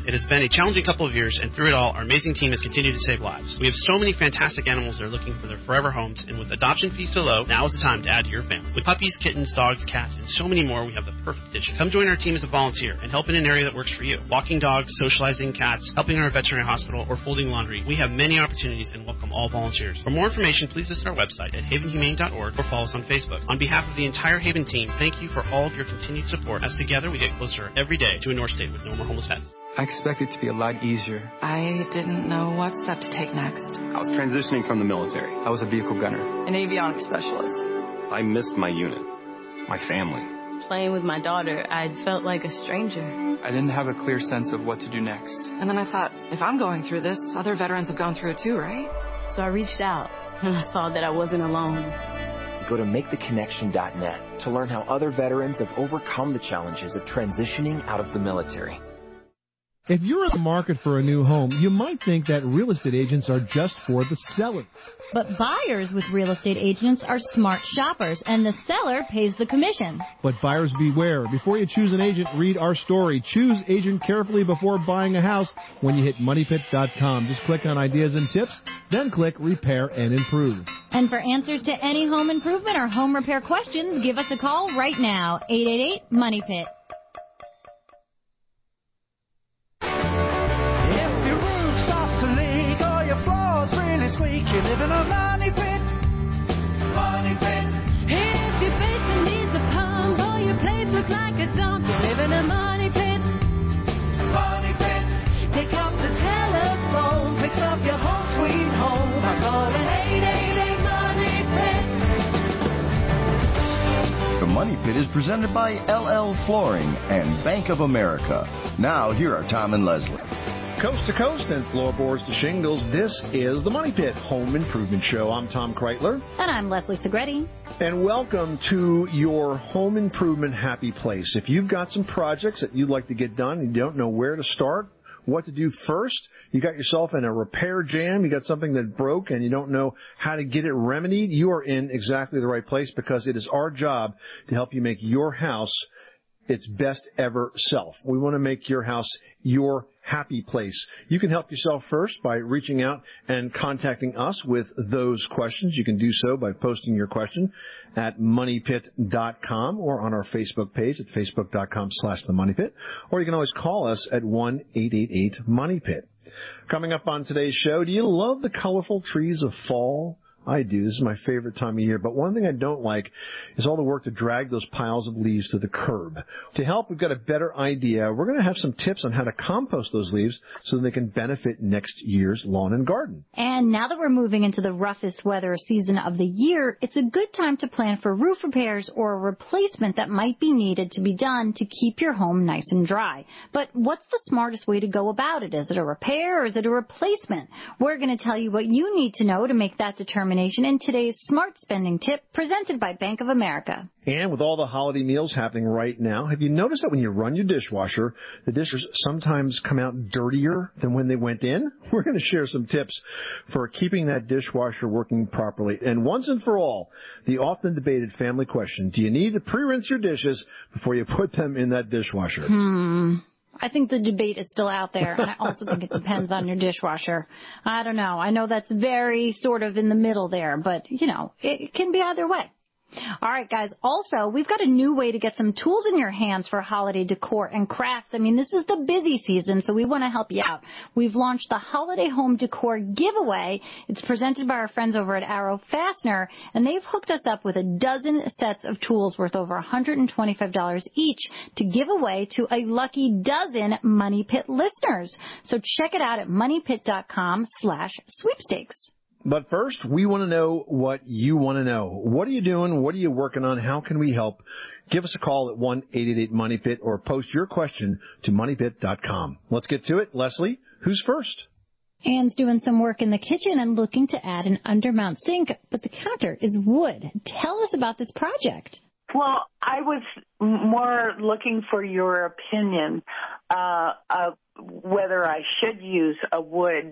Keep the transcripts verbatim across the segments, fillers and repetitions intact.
It has been a challenging couple of years, and through it all, our amazing team has continued to save lives. We have so many fantastic animals that are looking for their forever homes, and with adoption fees so low, now is the time to add to your family. With puppies, kittens, dogs, cats, and so many more, we have the perfect addition. Come join our team as a volunteer and help in an area that works for you. Walking dogs, socializing cats, helping in our veterinary hospital, or folding laundry. We have many opportunities and welcome all volunteers. For more information, please visit our website at haven humane dot org or follow us on Facebook. On behalf of the entire Haven team, thank you for all of your continued support, as together we get closer every day to a North State with no more homeless pets. I expected it to be a lot easier. I didn't know what step to take next. I was transitioning from the military. I was a vehicle gunner. An avionics specialist. I missed my unit, my family. Playing with my daughter, I felt like a stranger. I didn't have a clear sense of what to do next. And then I thought, if I'm going through this, other veterans have gone through it too, right? So I reached out, and I saw that I wasn't alone. Go to make the connection dot net to learn how other veterans have overcome the challenges of transitioning out of the military. If you're in the market for a new home, you might think that real estate agents are just for the seller. But buyers with real estate agents are smart shoppers, and the seller pays the commission. But buyers beware. Before you choose an agent, read our story. Choose agent carefully before buying a house when you hit money pit dot com. Just click on ideas and tips, then click repair and improve. And for answers to any home improvement or home repair questions, give us a call right now, eight eight eight, money pit. You live in a money pit, money pit. If your basement needs a pump or your place looks like a dump, you live in a money pit, money pit. Pick up the telephone, fix up your home sweet home by calling eight eight eight, money pit. The Money Pit is presented by L L Flooring and Bank of America. Now, here are Tom and Leslie. Coast to coast and floorboards to shingles, this is the Money Pit Home Improvement Show. I'm Tom Kreitler. And I'm Leslie Segretti. And welcome to your home improvement happy place. If you've got some projects that you'd like to get done and you don't know where to start, what to do first, you got yourself in a repair jam, you got something that broke and you don't know how to get it remedied, you are in exactly the right place, because it is our job to help you make your house its best ever self. We want to make your house your happy place. You can help yourself first by reaching out and contacting us with those questions. You can do so by posting your question at money pit dot com or on our Facebook page at facebook dot com slash the money pit, or you can always call us at one eight eight eight money pit. Coming up on today's show, do you love the colorful trees of fall? I do. This is my favorite time of year. But one thing I don't like is all the work to drag those piles of leaves to the curb. To help, we've got a better idea. We're going to have some tips on how to compost those leaves so they can benefit next year's lawn and garden. And now that we're moving into the roughest weather season of the year, it's a good time to plan for roof repairs or a replacement that might be needed to be done to keep your home nice and dry. But what's the smartest way to go about it? Is it a repair or is it a replacement? We're going to tell you what you need to know to make that determination in today's Smart Spending Tip presented by Bank of America. And with all the holiday meals happening right now, have you noticed that when you run your dishwasher, the dishes sometimes come out dirtier than when they went in? We're going to share some tips for keeping that dishwasher working properly. And once and for all, the often debated family question, do you need to pre-rinse your dishes before you put them in that dishwasher? Hmm. I think the debate is still out there, and I also think it depends on your dishwasher. I don't know. I know that's very sort of in the middle there, but, you know, it, it can be either way. All right, guys. Also, we've got a new way to get some tools in your hands for holiday decor and crafts. I mean, this is the busy season, so we want to help you out. We've launched the Holiday Home Decor Giveaway. It's presented by our friends over at Arrow Fastener, and they've hooked us up with a dozen sets of tools worth over one hundred twenty-five dollars each to give away to a lucky dozen Money Pit listeners. So check it out at money pit dot com slash sweepstakes. But first, we want to know what you want to know. What are you doing? What are you working on? How can we help? Give us a call at one eight eight eight money pit or post your question to money pit dot com. Let's get to it. Leslie, who's first? Anne's doing some work in the kitchen and looking to add an undermount sink, but the counter is wood. Tell us about this project. Well, I was more looking for your opinion uh, of whether I should use a wood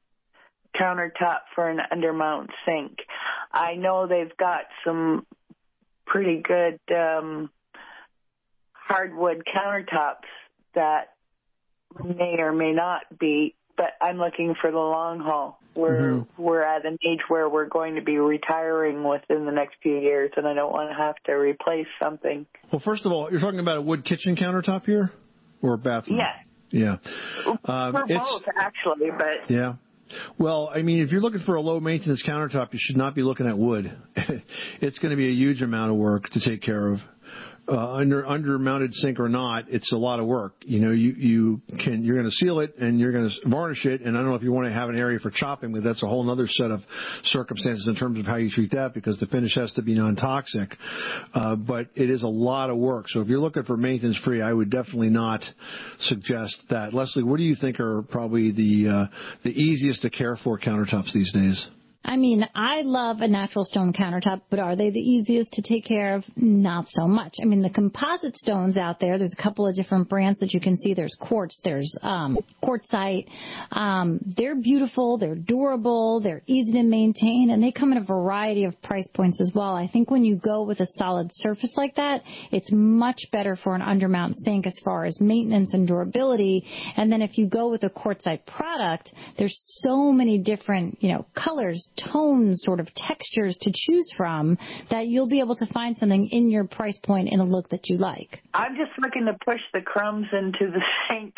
countertop for an undermount sink. I know they've got some pretty good um, hardwood countertops that may or may not be, but I'm looking for the long haul. We're mm-hmm. we're at an age where we're going to be retiring within the next few years, and I don't want to have to replace something. Well, first of all, you're talking about a wood kitchen countertop here, or a bathroom? Yes. Yeah. Um, for both, actually, but yeah. Well, I mean, if you're looking for a low-maintenance countertop, you should not be looking at wood. It's going to be a huge amount of work to take care of. Uh, under under mounted sink or not, it's a lot of work. You know, you you can you're going to seal it and you're going to varnish it. And I don't know if you want to have an area for chopping, but that's a whole other set of circumstances in terms of how you treat that, because the finish has to be non-toxic. Uh, but it is a lot of work. So if you're looking for maintenance free, I would definitely not suggest that. Leslie, what do you think are probably the uh, the easiest to care for countertops these days? I mean, I love a natural stone countertop, but are they the easiest to take care of? Not so much. I mean, the composite stones out there, there's a couple of different brands that you can see. There's quartz, there's um, quartzite. Um, they're beautiful, they're durable, they're easy to maintain, and they come in a variety of price points as well. I think when you go with a solid surface like that, it's much better for an undermount sink as far as maintenance and durability. And then if you go with a quartzite product, there's so many different, you know, colors, tones, sort of textures to choose from that you'll be able to find something in your price point in a look that you like. I'm just looking to push the crumbs into the sink.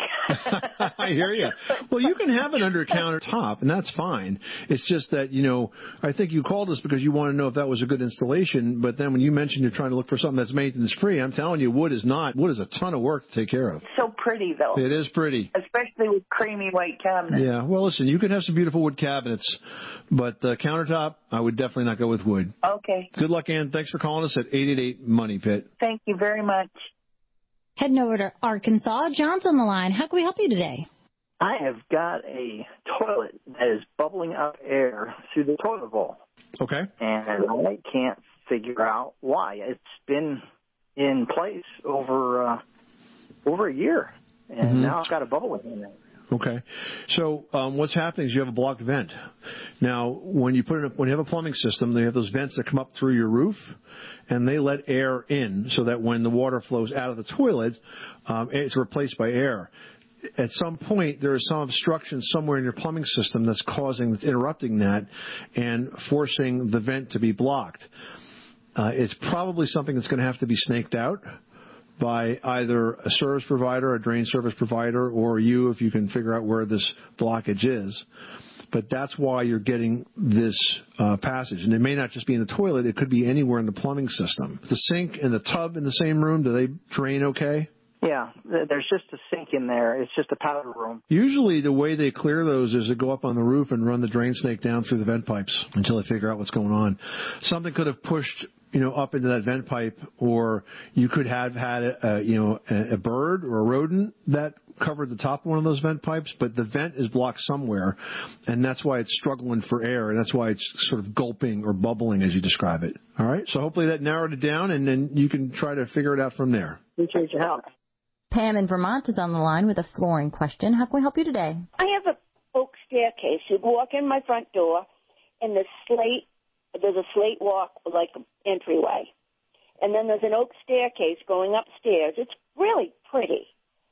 I hear you. Well, you can have it under countertop, and that's fine. It's just that, you know, I think you called us because you want to know if that was a good installation, but then when you mentioned you're trying to look for something that's maintenance-free, I'm telling you, wood is not. Wood is a ton of work to take care of. It's so pretty, though. It is pretty. Especially with creamy white cabinets. Yeah, well, listen, you can have some beautiful wood cabinets, but the countertop, I would definitely not go with wood. Okay. Good luck, Ann. Thanks for calling us at eight eight eight money pit. Thank you very much. Heading over to Arkansas. John's on the line. How can we help you today? I have got a toilet that is bubbling up air through the toilet bowl. Okay. And I can't figure out why. It's been in place over uh, over a year, and mm-hmm. now it's got a bubble in it. Okay. So um, what's happening is you have a blocked vent. Now, when you put in a, when you have a plumbing system, they have those vents that come up through your roof, and they let air in so that when the water flows out of the toilet, um, it's replaced by air. At some point, there is some obstruction somewhere in your plumbing system that's causing, that's interrupting that and forcing the vent to be blocked. Uh, it's probably something that's going to have to be snaked out by either a service provider, a drain service provider, or you if you can figure out where this blockage is. But that's why you're getting this uh, passage. And it may not just be in the toilet. It could be anywhere in the plumbing system. The sink and the tub in the same room, do they drain okay? Yeah, there's just a sink in there. It's just a powder room. Usually the way they clear those is to go up on the roof and run the drain snake down through the vent pipes until they figure out what's going on. Something could have pushed, you know, up into that vent pipe, or you could have had, a, you know, a, a bird or a rodent that covered the top of one of those vent pipes, but the vent is blocked somewhere, and that's why it's struggling for air, and that's why it's sort of gulping or bubbling as you describe it. All right? So hopefully that narrowed it down, and then you can try to figure it out from there. Appreciate your help. Pam in Vermont is on the line with a flooring question. How can we help you today? I have a oak staircase. You walk in my front door, and the slate, there's a slate walk like an entryway. And then there's an oak staircase going upstairs. It's really pretty.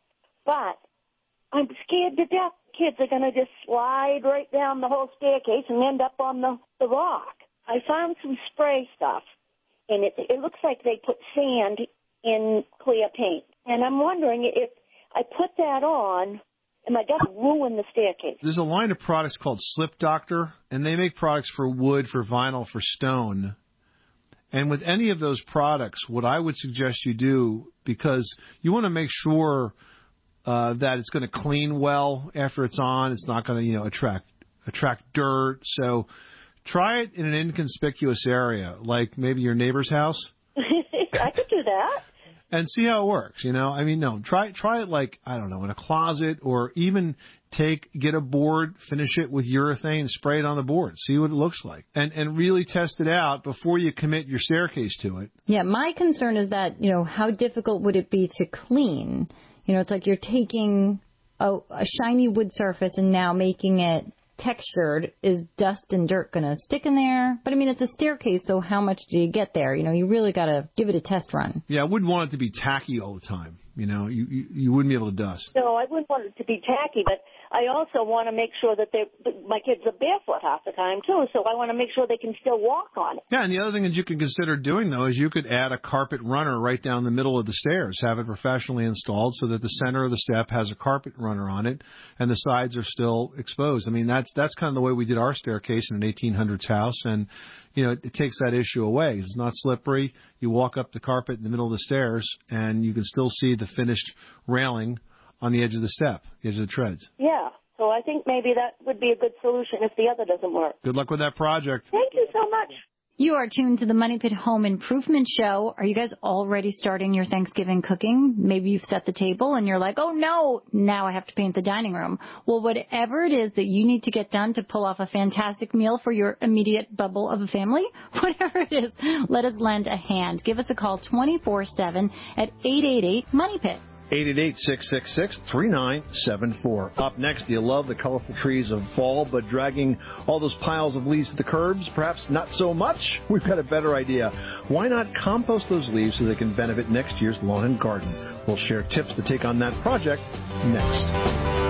But I'm scared to death kids are going to just slide right down the whole staircase and end up on the, the rock. I found some spray stuff, and it, it looks like they put sand in clear paint. And I'm wondering if I put that on, am I going to ruin the staircase? There's a line of products called Slip Doctor, and they make products for wood, for vinyl, for stone. And with any of those products, what I would suggest you do, because you want to make sure uh, that it's going to clean well after it's on. It's not going to, you know, attract attract dirt. So try it in an inconspicuous area, like maybe your neighbor's house. I could do that. And see how it works, you know. I mean, no, try try it like, I don't know, in a closet, or even take, get a board, finish it with urethane, spray it on the board, see what it looks like. And and really test it out before you commit your staircase to it. Yeah, my concern is that, you know, how difficult would it be to clean? You know, it's like you're taking a, a shiny wood surface and now making it textured. Is dust and dirt going to stick in there? But I mean, it's a staircase, so how much do you get there? You know, you really got to give it a test run. Yeah, I wouldn't want it to be tacky all the time. You know, you, you, you wouldn't be able to dust. No, I wouldn't want it to be tacky, but I also want to make sure that they, my kids are barefoot half the time, too, so I want to make sure they can still walk on it. Yeah, and the other thing that you can consider doing, though, is you could add a carpet runner right down the middle of the stairs, have it professionally installed so that the center of the step has a carpet runner on it and the sides are still exposed. I mean, that's that's kind of the way we did our staircase in an eighteen hundreds house, and, you know, it, it takes that issue away. It's not slippery. You walk up the carpet in the middle of the stairs, and you can still see the finished railing on the edge of the step, the edge of the treads. Yeah, so I think maybe that would be a good solution if the other doesn't work. Good luck with that project. Thank you so much. You are tuned to the Money Pit Home Improvement Show. Are you guys already starting your Thanksgiving cooking? Maybe you've set the table and you're like, oh no, now I have to paint the dining room. Well, whatever it is that you need to get done to pull off a fantastic meal for your immediate bubble of a family, whatever it is, let us lend a hand. Give us a call twenty-four seven at eight eight eight, MONEY PIT. eight eight eight, six six six, three nine seven four. Up next, do you love the colorful trees of fall, but dragging all those piles of leaves to the curbs? Perhaps not so much? We've got a better idea. Why not compost those leaves so they can benefit next year's lawn and garden? We'll share tips to take on that project next.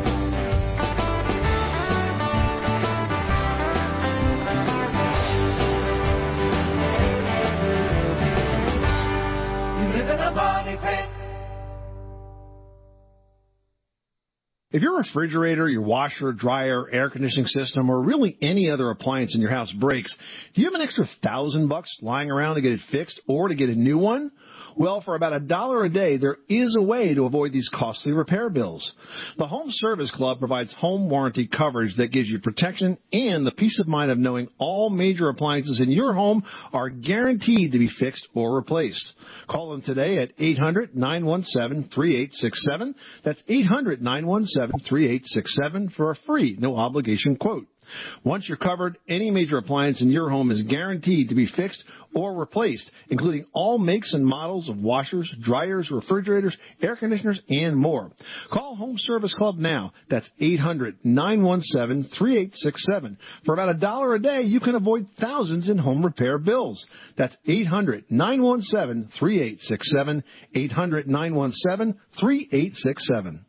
If your refrigerator, your washer, dryer, air conditioning system, or really any other appliance in your house breaks, do you have an extra thousand bucks lying around to get it fixed or to get a new one? Well, for about a dollar a day, there is a way to avoid these costly repair bills. The Home Service Club provides home warranty coverage that gives you protection and the peace of mind of knowing all major appliances in your home are guaranteed to be fixed or replaced. Call them today at eight hundred, nine one seven, three eight six seven. That's eight hundred, nine one seven, three eight six seven for a free, no-obligation quote. Once you're covered, any major appliance in your home is guaranteed to be fixed or replaced, including all makes and models of washers, dryers, refrigerators, air conditioners, and more. Call Home Service Club now. That's eight hundred, nine one seven, three eight six seven. For about a dollar a day, you can avoid thousands in home repair bills. That's eight hundred, nine one seven, three eight six seven, eight hundred, nine one seven, three eight six seven.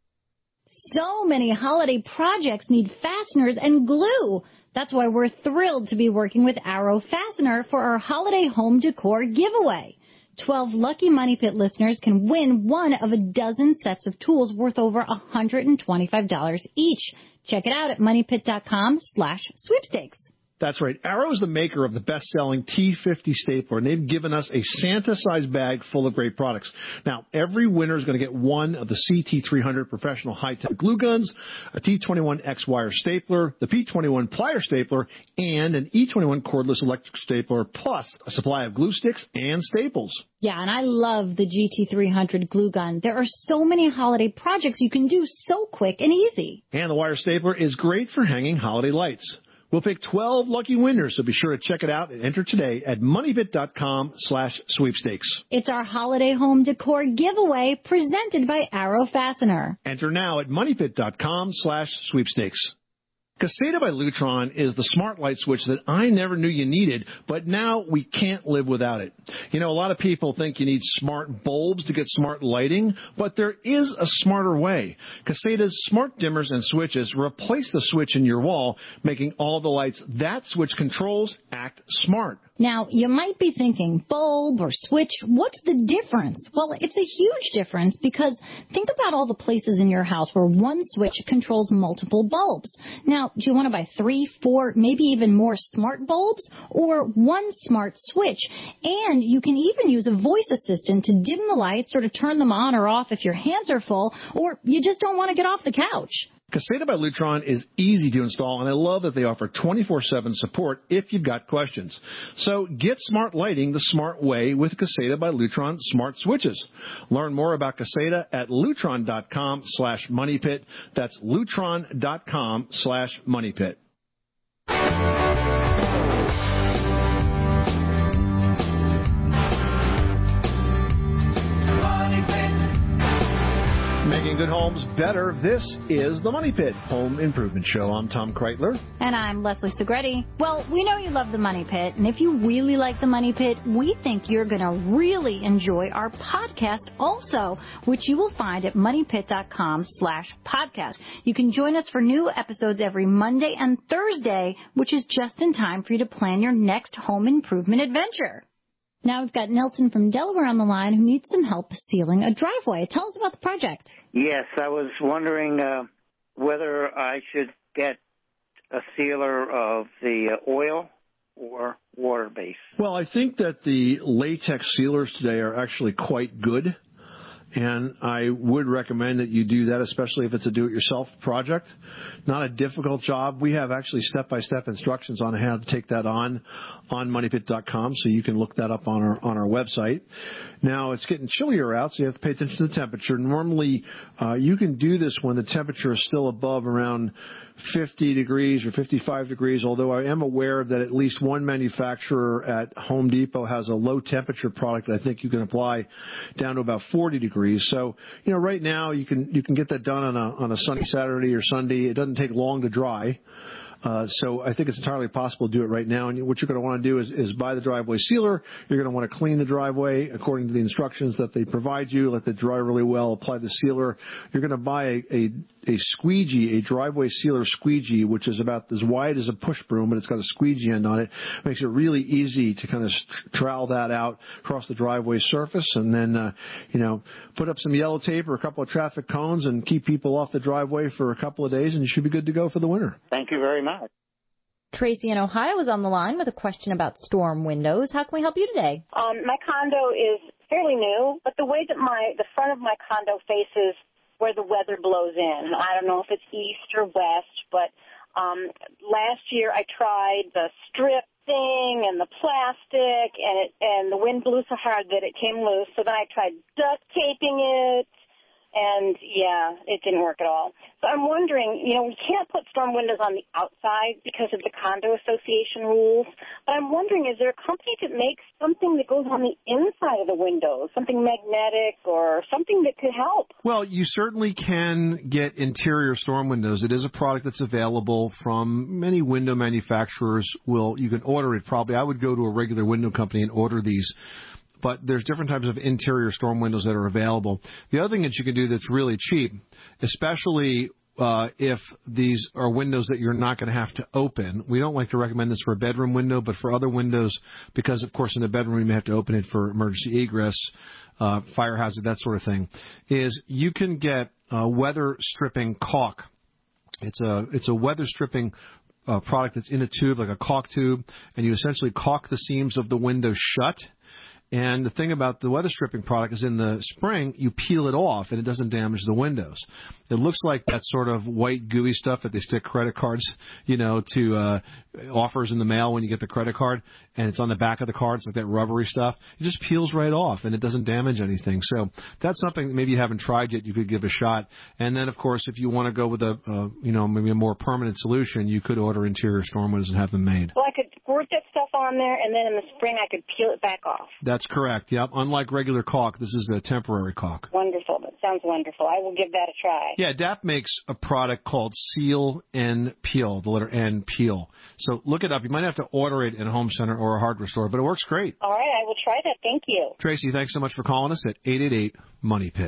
So many holiday projects need fasteners and glue. That's why we're thrilled to be working with Arrow Fastener for our holiday home decor giveaway. Twelve lucky Money Pit listeners can win one of a dozen sets of tools worth over one hundred twenty-five dollars each. Check it out at moneypit.com slash sweepstakes. That's right. Arrow is the maker of the best-selling T fifty stapler, and they've given us a Santa-sized bag full of great products. Now, every winner is going to get one of the C T three hundred professional high-tech glue guns, a T twenty-one X-wire stapler, the P twenty-one plier stapler, and an E twenty-one cordless electric stapler, plus a supply of glue sticks and staples. Yeah, and I love the G T three hundred glue gun. There are so many holiday projects you can do so quick and easy. And the wire stapler is great for hanging holiday lights. We'll pick twelve lucky winners, so be sure to check it out and enter today at moneypit.com slash sweepstakes. It's our holiday home decor giveaway presented by Arrow Fastener. Enter now at moneypit.com slash sweepstakes. Caseta by Lutron is the smart light switch that I never knew you needed, but now we can't live without it. You know, a lot of people think you need smart bulbs to get smart lighting, but there is a smarter way. Caseta's smart dimmers and switches replace the switch in your wall, making all the lights that switch controls act smart. Now, you might be thinking, bulb or switch, what's the difference? Well, it's a huge difference because think about all the places in your house where one switch controls multiple bulbs. Now, do you want to buy three, four, maybe even more smart bulbs or one smart switch? And you can even use a voice assistant to dim the lights or to turn them on or off if your hands are full or you just don't want to get off the couch. Caseta by Lutron is easy to install, and I love that they offer twenty-four seven support if you've got questions. So get smart lighting the smart way with Caseta by Lutron smart switches. Learn more about Caseta at lutron.com slash moneypit. That's lutron.com slash moneypit. Making good homes better. This is the Money Pit Home Improvement Show. I'm Tom Kreitler. And I'm Leslie Segretti. Well, we know you love the Money Pit, and if you really like the Money Pit, we think you're going to really enjoy our podcast also, which you will find at moneypit.com slash podcast. You can join us for new episodes every Monday and Thursday, which is just in time for you to plan your next home improvement adventure. Now we've got Nelson from Delaware on the line who needs some help sealing a driveway. Tell us about the project. Yes, I was wondering uh, whether I should get a sealer of the oil or water-based. Well, I think that the latex sealers today are actually quite good. And I would recommend that you do that, especially if it's a do-it-yourself project. Not a difficult job. We have actually step-by-step instructions on how to take that on on money pit dot com, so you can look that up on our on our website. Now, it's getting chillier out, so you have to pay attention to the temperature. Normally, uh, you can do this when the temperature is still above around fifty degrees or fifty-five degrees, although I am aware that at least one manufacturer at Home Depot has a low-temperature product that I think you can apply down to about forty degrees. So, you know, right now you can you can get that done on a on a sunny Saturday or Sunday. It doesn't take long to dry. Uh, so I think it's entirely possible to do it right now. And what you're going to want to do is, is buy the driveway sealer. You're going to want to clean the driveway according to the instructions that they provide you. Let it dry really well. Apply the sealer. You're going to buy a, a, a squeegee, a driveway sealer squeegee, which is about as wide as a push broom, but it's got a squeegee end on it. Makes it really easy to kind of trowel that out across the driveway surface, and then uh, you know put up some yellow tape or a couple of traffic cones and keep people off the driveway for a couple of days, and you should be good to go for the winter. Thank you very much. Tracy in Ohio is on the line with a question about storm windows. How can we help you today? Um, my condo is fairly new, but the way that my the front of my condo faces where the weather blows in, I don't know if it's east or west, but um, last year I tried the strip thing and the plastic, and it and the wind blew so hard that it came loose. So then I tried duct taping it. And, yeah, it didn't work at all. So I'm wondering, you know, we can't put storm windows on the outside because of the condo association rules. But I'm wondering, is there a company that makes something that goes on the inside of the windows, something magnetic or something that could help? Well, you certainly can get interior storm windows. It is a product that's available from many window manufacturers. Will you can order it probably. I would go to a regular window company and order these. But there's different types of interior storm windows that are available. The other thing that you can do that's really cheap, especially uh, if these are windows that you're not going to have to open. We don't like to recommend this for a bedroom window, but for other windows, because, of course, in the bedroom you may have to open it for emergency egress, uh, fire hazard, that sort of thing, is you can get uh, weather stripping caulk. It's a, it's a weather stripping uh, product that's in a tube, like a caulk tube, and you essentially caulk the seams of the window shut. And the thing about the weather stripping product is in the spring, you peel it off and it doesn't damage the windows. It looks like that sort of white gooey stuff that they stick credit cards, you know, to uh, offers in the mail when you get the credit card, and it's on the back of the card. It's like that rubbery stuff. It just peels right off and it doesn't damage anything. So that's something that maybe you haven't tried yet. You could give a shot. And then, of course, if you want to go with a, uh, you know, maybe a more permanent solution, you could order interior storm windows and have them made. Well, I could squirt that stuff on there, and then in the spring I could peel it back off. That's correct. Yep. Unlike regular caulk, this is a temporary caulk. Wonderful. That sounds wonderful. I will give that a try. Yeah, D A P makes a product called Seal N Peel, the letter N, Peel. So look it up. You might have to order it in a home center or a hardware store, but it works great. All right, I will try that. Thank you. Tracy, thanks so much for calling us at eight eight eight, MONEY PIT.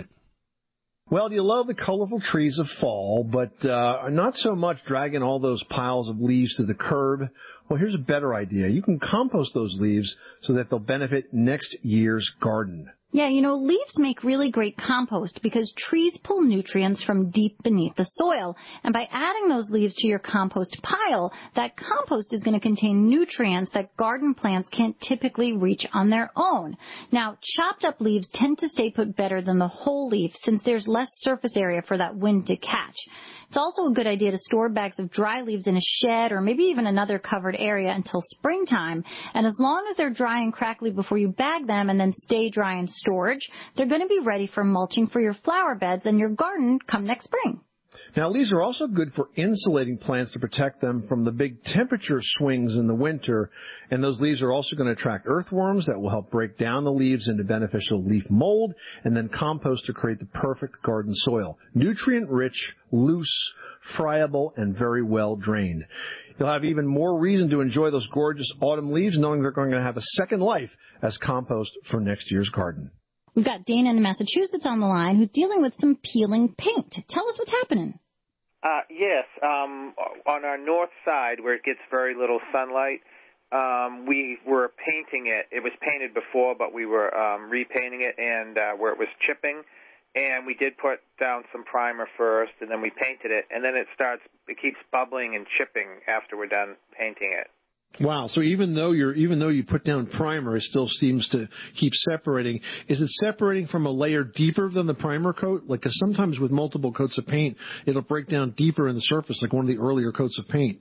Well, you love the colorful trees of fall, but uh, not so much dragging all those piles of leaves to the curb. Well, here's a better idea. You can compost those leaves so that they'll benefit next year's garden. Yeah, you know, leaves make really great compost because trees pull nutrients from deep beneath the soil. And by adding those leaves to your compost pile, that compost is going to contain nutrients that garden plants can't typically reach on their own. Now, chopped up leaves tend to stay put better than the whole leaf since there's less surface area for that wind to catch. It's also a good idea to store bags of dry leaves in a shed or maybe even another covered area until springtime. And as long as they're dry and crackly before you bag them and then stay dry in storage, they're going to be ready for mulching for your flower beds and your garden come next spring. Now, leaves are also good for insulating plants to protect them from the big temperature swings in the winter. And those leaves are also going to attract earthworms that will help break down the leaves into beneficial leaf mold and then compost to create the perfect garden soil. Nutrient-rich, loose, friable, and very well drained. You'll have even more reason to enjoy those gorgeous autumn leaves, knowing they're going to have a second life as compost for next year's garden. We've got Dana in Massachusetts on the line who's dealing with some peeling paint. Tell us what's happening. Uh, yes, um, on our north side where it gets very little sunlight, um, we were painting it. It was painted before, but we were um, repainting it, and uh, where it was chipping, and we did put down some primer first, and then we painted it, and then it starts, it keeps bubbling and chipping after we're done painting it. Wow. So even though you're, even though you put down primer, it still seems to keep separating. Is it separating from a layer deeper than the primer coat? Like, 'cause sometimes with multiple coats of paint, it'll break down deeper in the surface, like one of the earlier coats of paint.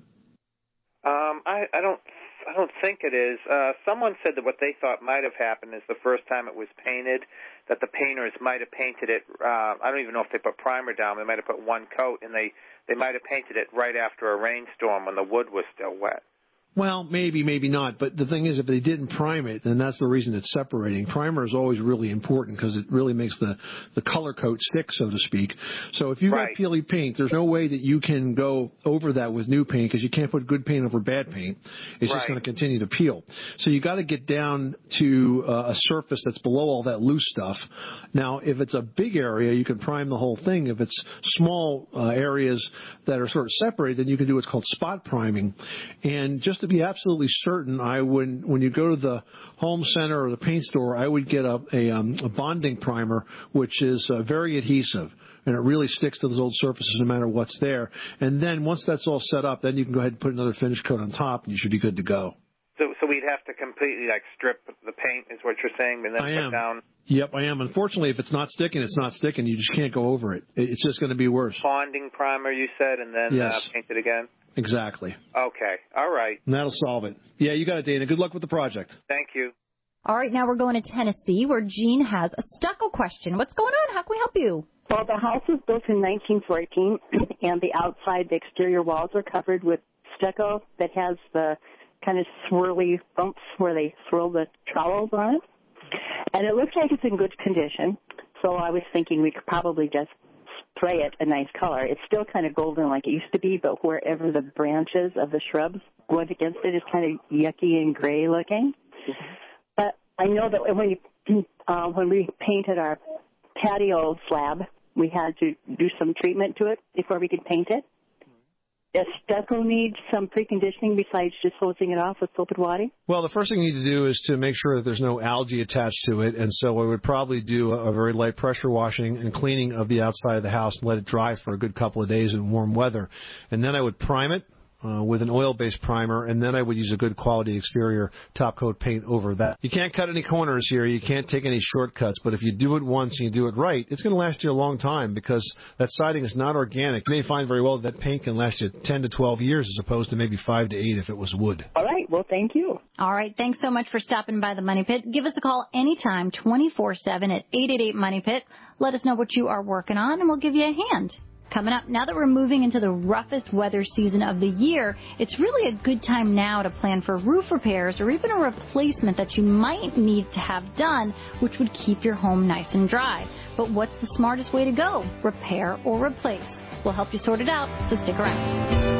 Um, I, I don't, I don't think it is. Uh, someone said that what they thought might have happened is the first time it was painted, that the painters might have painted it. Uh, I don't even know if they put primer down. They might have put one coat, and they, they might have painted it right after a rainstorm when the wood was still wet. Well, maybe, maybe not. But the thing is, if they didn't prime it, then that's the reason it's separating. Primer is always really important because it really makes the, the color coat stick, so to speak. So if you've Right. got peely paint, there's no way that you can go over that with new paint because you can't put good paint over bad paint. It's Right. just going to continue to peel. So you got to get down to uh, a surface that's below all that loose stuff. Now, if it's a big area, you can prime the whole thing. If it's small uh, areas that are sort of separated, then you can do what's called spot priming. And just to be absolutely certain, I would, when you go to the home center or the paint store, I would get a, a, um, a bonding primer, which is uh, very adhesive, and it really sticks to those old surfaces no matter what's there. And then once that's all set up, then you can go ahead and put another finish coat on top, and you should be good to go. So, so we'd have to completely like strip the paint, is what you're saying, and then I put am. down. Yep, I am. Unfortunately, if it's not sticking, it's not sticking. You just can't go over it. It's just going to be worse. Bonding primer, you said, and then Yes. uh, paint it again? Exactly. Okay. All right. And that'll solve it. Yeah, you got it, Dana. Good luck with the project. Thank you. All right, now we're going to Tennessee where Jean has a stucco question. What's going on? How can we help you? Well, the house was built in nineteen fourteen, and the outside, the exterior walls are covered with stucco that has the kind of swirly bumps where they swirl the trowels on it. And it looks like it's in good condition, so I was thinking we could probably just spray it a nice color. It's still kind of golden like it used to be, but wherever the branches of the shrubs went against it is kind of yucky and gray looking. But I know that when you, uh, when we painted our patio slab, we had to do some treatment to it before we could paint it. Does stucco need some preconditioning besides just hosing it off with soap and water? Well, the first thing you need to do is to make sure that there's no algae attached to it, and so I would probably do a very light pressure washing and cleaning of the outside of the house and let it dry for a good couple of days in warm weather. And then I would prime it uh, with an oil-based primer, and then I would use a good quality exterior top coat paint over that. You can't cut any corners here. You can't take any shortcuts, but if you do it once and you do it right, it's going to last you a long time because that siding is not organic. You may find very well that paint can last you ten to twelve years as opposed to maybe five to eight if it was wood. All right. Well, thank you. All right. Thanks so much for stopping by the Money Pit. Give us a call anytime, twenty-four seven at eight eight eight Money Pit. Let us know what you are working on, and we'll give you a hand. Coming up, now that we're moving into the roughest weather season of the year, it's really a good time now to plan for roof repairs or even a replacement that you might need to have done, which would keep your home nice and dry. But what's the smartest way to go? Repair or replace? We'll help you sort it out, so stick around.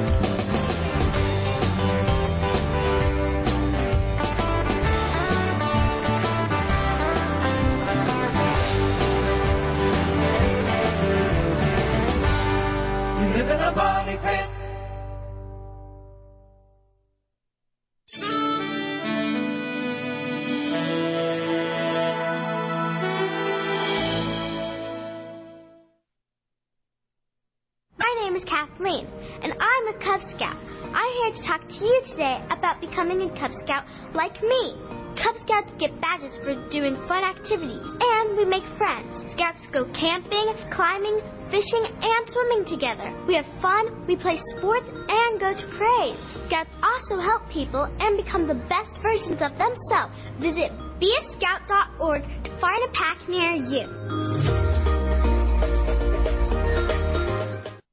Live in a money pit. My name is Kathleen, and I'm a Cub Scout. I'm here to talk to you today about becoming a Cub Scout like me. Cub Scouts get badges for doing fun activities, and we make friends. Scouts go camping, climbing, fishing, and swimming together. We have fun, we play sports, and go to parades. Scouts also help people and become the best versions of themselves. Visit be a scout dot org to find a pack near you.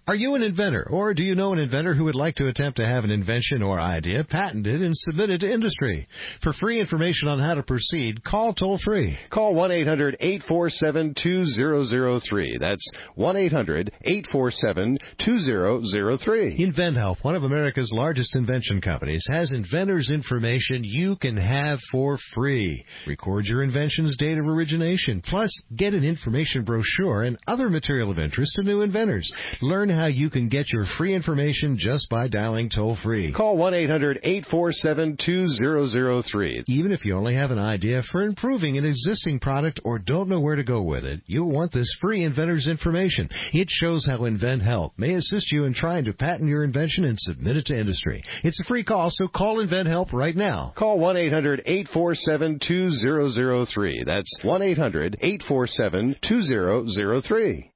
Are you an inventor, or do you know an inventor who would like to attempt to have an invention or idea patented and submitted to industry? For free information on how to proceed, call toll-free. Call one eight hundred eight four seven two zero zero three. That's one eight hundred eight four seven two zero zero three. InventHelp, one of America's largest invention companies, has inventors' information you can have for free. Record your invention's date of origination, plus get an information brochure and other material of interest to new inventors. Learn how you can get your free information just by dialing toll-free. Call one eight hundred eight four seven two zero zero three. Even if you only have an idea for improving an existing product or don't know where to go with it, you'll want this free inventor's information. It shows how InventHelp may assist you in trying to patent your invention and submit it to industry. It's a free call, so call InventHelp right now. Call one eight hundred eight four seven two zero zero three. That's one eight hundred eight four seven two zero zero three.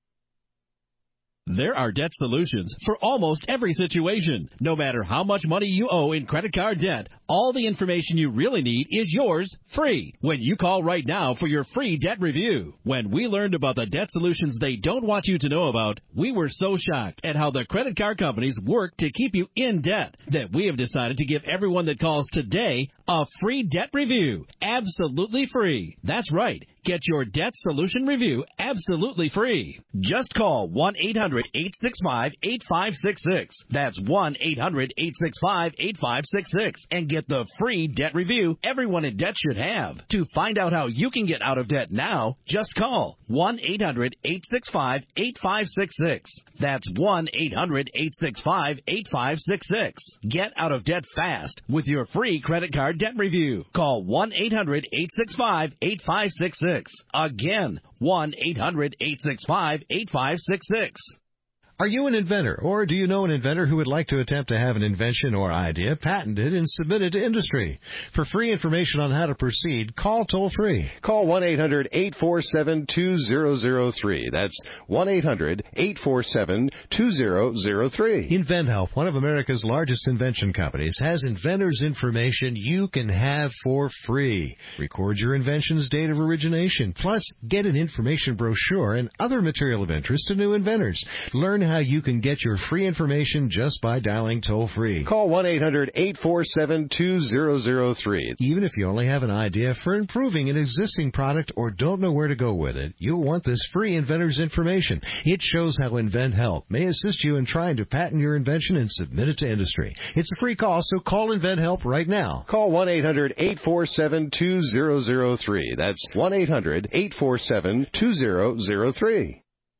There are debt solutions for almost every situation. No matter how much money you owe in credit card debt, all the information you really need is yours free when you call right now for your free debt review. When we learned about the debt solutions they don't want you to know about, we were so shocked at how the credit card companies work to keep you in debt that we have decided to give everyone that calls today a free debt review. Absolutely free. That's right. Get your debt solution review absolutely free. Just call one eight hundred eight six five eight five six six. That's one eight hundred eight six five eight five six six and get the free debt review everyone in debt should have. To find out how you can get out of debt now, just call one eight hundred eight six five eight five six six. That's one eight hundred eight six five eight five six six. Get out of debt fast with your free credit card debt review. Call one eight hundred eight six five eight five six six. Again, one eight hundred eight six five eight five six six. Are you an inventor, or do you know an inventor who would like to attempt to have an invention or idea patented and submitted to industry? For free information on how to proceed, call toll-free. Call one eight hundred eight four seven two zero zero three. That's one eight hundred eight four seven two zero zero three. InventHelp, one of America's largest invention companies, has inventors' information you can have for free. Record your invention's date of origination, plus get an information brochure and other material of interest to new inventors. Learn how you can get your free information just by dialing toll-free. Call one eight hundred eight four seven two zero zero three. Even if you only have an idea for improving an existing product or don't know where to go with it, you'll want this free inventor's information. It shows how InventHelp may assist you in trying to patent your invention and submit it to industry. It's a free call, so call InventHelp right now. Call one eight hundred eight four seven two zero zero three. That's one eight hundred eight four seven two zero zero three.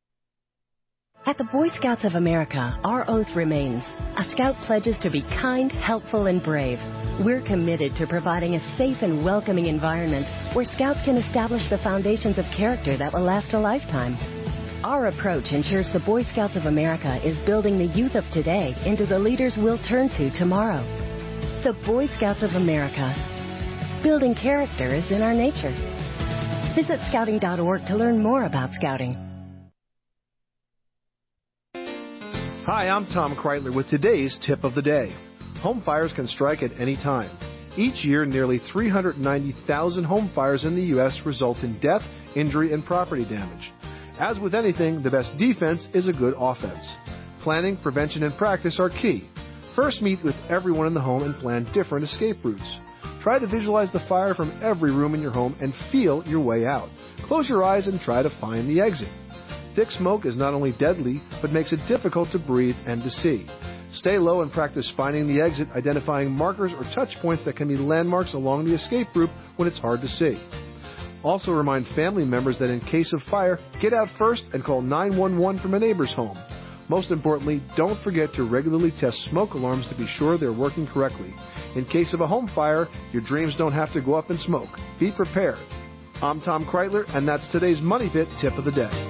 At the Boy Scouts of America, our oath remains. A Scout pledges to be kind, helpful, and brave. We're committed to providing a safe and welcoming environment where Scouts can establish the foundations of character that will last a lifetime. Our approach ensures the Boy Scouts of America is building the youth of today into the leaders we'll turn to tomorrow. The Boy Scouts of America. Building character is in our nature. Visit scouting dot org to learn more about Scouting. Hi, I'm Tom Kreitler with today's tip of the day. Home fires can strike at any time. Each year, nearly three hundred ninety thousand home fires in the U S result in death, injury, and property damage. As with anything, the best defense is a good offense. Planning, prevention, and practice are key. First, meet with everyone in the home and plan different escape routes. Try to visualize the fire from every room in your home and feel your way out. Close your eyes and try to find the exit. Thick smoke is not only deadly, but makes it difficult to breathe and to see. Stay low and practice finding the exit, identifying markers or touch points that can be landmarks along the escape route when it's hard to see. Also remind family members that in case of fire, get out first and call nine one one from a neighbor's home. Most importantly, don't forget to regularly test smoke alarms to be sure they're working correctly. In case of a home fire, your dreams don't have to go up in smoke. Be prepared. I'm Tom Kreitler, and that's today's Money Pit Tip of the Day.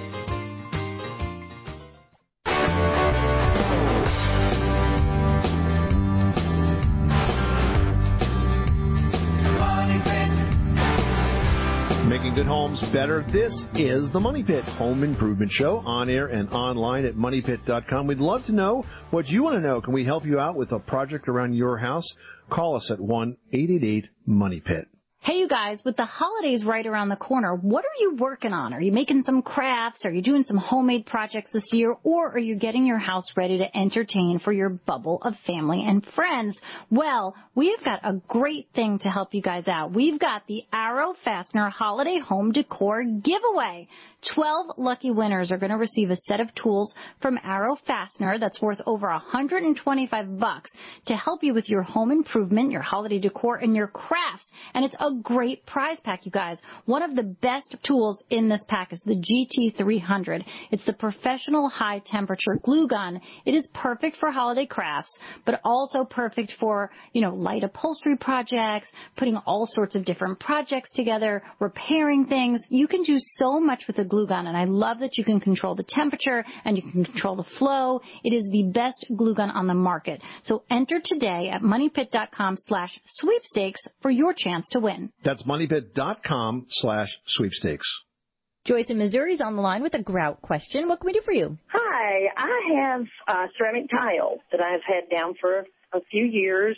Making good homes better. This is the Money Pit Home Improvement Show, on air and online at money pit dot com. We'd love to know what you want to know. Can we help you out with a project around your house? Call us at one eight eight eight money pit. Hey, you guys, with the holidays right around the corner, what are you working on? Are you making some crafts? Are you doing some homemade projects this year? Or are you getting your house ready to entertain for your bubble of family and friends? Well, we've got a great thing to help you guys out. We've got the Arrow Fastener Holiday Home Decor Giveaway. twelve lucky winners are going to receive a set of tools from Arrow Fastener that's worth over one hundred twenty-five bucks to help you with your home improvement, your holiday decor, and your crafts. And it's a great prize pack, you guys. One of the best tools in this pack is the G T three hundred. It's the professional high temperature glue gun. It is perfect for holiday crafts, but also perfect for, you know, light upholstery projects, putting all sorts of different projects together, repairing things. You can do so much with a glue gun, and I love that you can control the temperature and you can control the flow. It is the best glue gun on the market. So enter today at moneypit.com slash sweepstakes for your chance to win. That's moneypit.com slash sweepstakes. Joyce in Missouri is on the line with a grout question. What can we do for you? Hi, I have uh, ceramic tile that I've had down for a few years,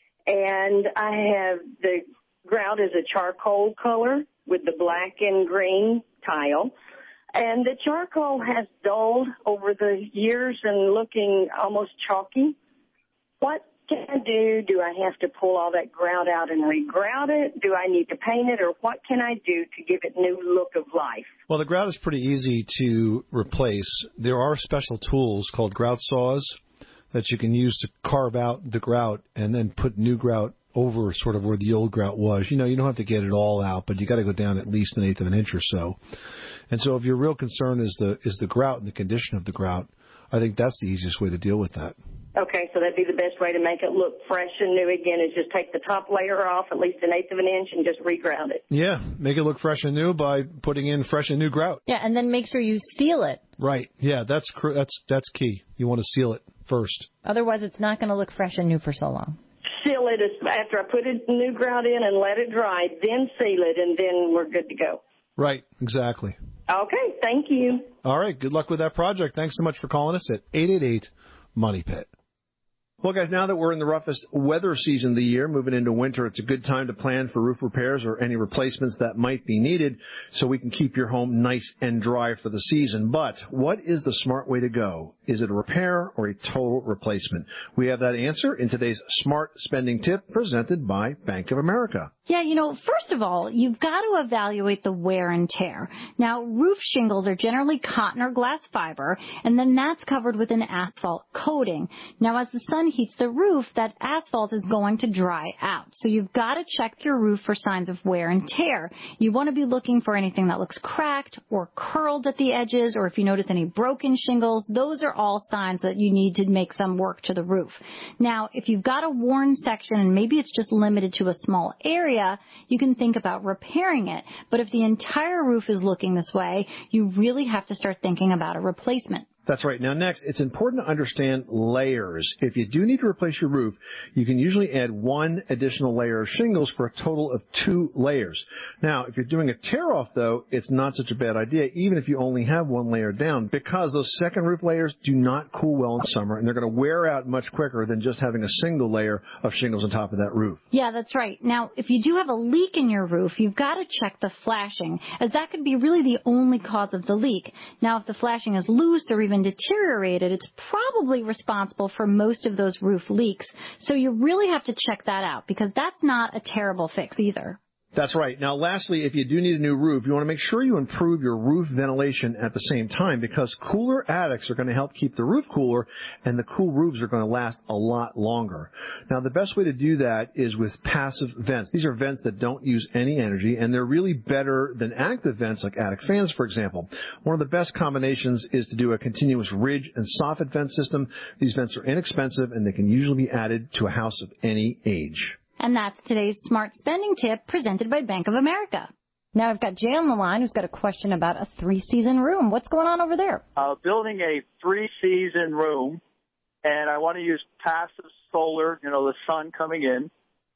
and I have the grout is a charcoal color with the black and green tile, and the charcoal has dulled over the years and looking almost chalky. What can I do? Do I have to pull all that grout out and re-grout it? Do I need to paint it, or what can I do to give it new look of life? Well, the grout is pretty easy to replace. There are special tools called grout saws that you can use to carve out the grout and then put new grout over sort of where the old grout was. You know, you don't have to get it all out, but you got to go down at least an eighth of an inch or so. And so if your real concern is the is the grout and the condition of the grout, I think that's the easiest way to deal with that. Okay, so that'd be the best way to make it look fresh and new again is just take the top layer off at least an eighth of an inch and just re-grout it. Yeah, make it look fresh and new by putting in fresh and new grout. Yeah, and then make sure you seal it. Right. Yeah, that's that's that's key. You want to seal it first. Otherwise, it's not going to look fresh and new for so long. Seal it after I put a new grout in and let it dry, then seal it, and then we're good to go. Right, exactly. Okay, thank you. All right, good luck with that project. Thanks so much for calling us at eight eight eight, money pit. Well, guys, now that we're in the roughest weather season of the year, moving into winter, it's a good time to plan for roof repairs or any replacements that might be needed so we can keep your home nice and dry for the season. But what is the smart way to go? Is it a repair or a total replacement? We have that answer in today's Smart Spending Tip presented by Bank of America. Yeah, you know, first of all, you've got to evaluate the wear and tear. Now, roof shingles are generally cotton or glass fiber, and then that's covered with an asphalt coating. Now, as the sun heats the roof, that asphalt is going to dry out. So you've got to check your roof for signs of wear and tear. You want to be looking for anything that looks cracked or curled at the edges, or if you notice any broken shingles, those are all signs that you need to make some work to the roof. Now, if you've got a worn section and maybe it's just limited to a small area, you can think about repairing it. But if the entire roof is looking this way, you really have to start thinking about a replacement. That's right. Now, next, it's important to understand layers. If you do need to replace your roof, you can usually add one additional layer of shingles for a total of two layers. Now, if you're doing a tear-off, though, it's not such a bad idea, even if you only have one layer down, because those second roof layers do not cool well in summer, and they're going to wear out much quicker than just having a single layer of shingles on top of that roof. Yeah, that's right. Now, if you do have a leak in your roof, you've got to check the flashing, as that could be really the only cause of the leak. Now, if the flashing is loose or even deteriorated, it's probably responsible for most of those roof leaks. So you really have to check that out because that's not a terrible fix either. That's right. Now, lastly, if you do need a new roof, you want to make sure you improve your roof ventilation at the same time because cooler attics are going to help keep the roof cooler and the cool roofs are going to last a lot longer. Now, the best way to do that is with passive vents. These are vents that don't use any energy and they're really better than active vents like attic fans, for example. One of the best combinations is to do a continuous ridge and soffit vent system. These vents are inexpensive and they can usually be added to a house of any age. And that's today's Smart Spending Tip presented by Bank of America. Now I've got Jay on the line who's got a question about a three-season room. What's going on over there? Uh, building a three-season room, and I want to use passive solar, you know, the sun coming in.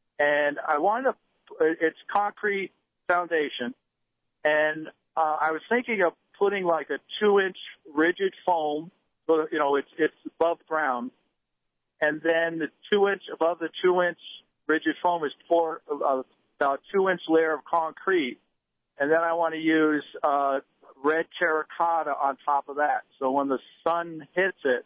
And I want to, it's concrete foundation. And uh, I was thinking of putting like a two-inch rigid foam, so, you know, it's, it's above ground. And then the two-inch, above the two-inch rigid foam is pour uh, about two inch layer of concrete, and then I want to use uh, red terracotta on top of that. So when the sun hits it,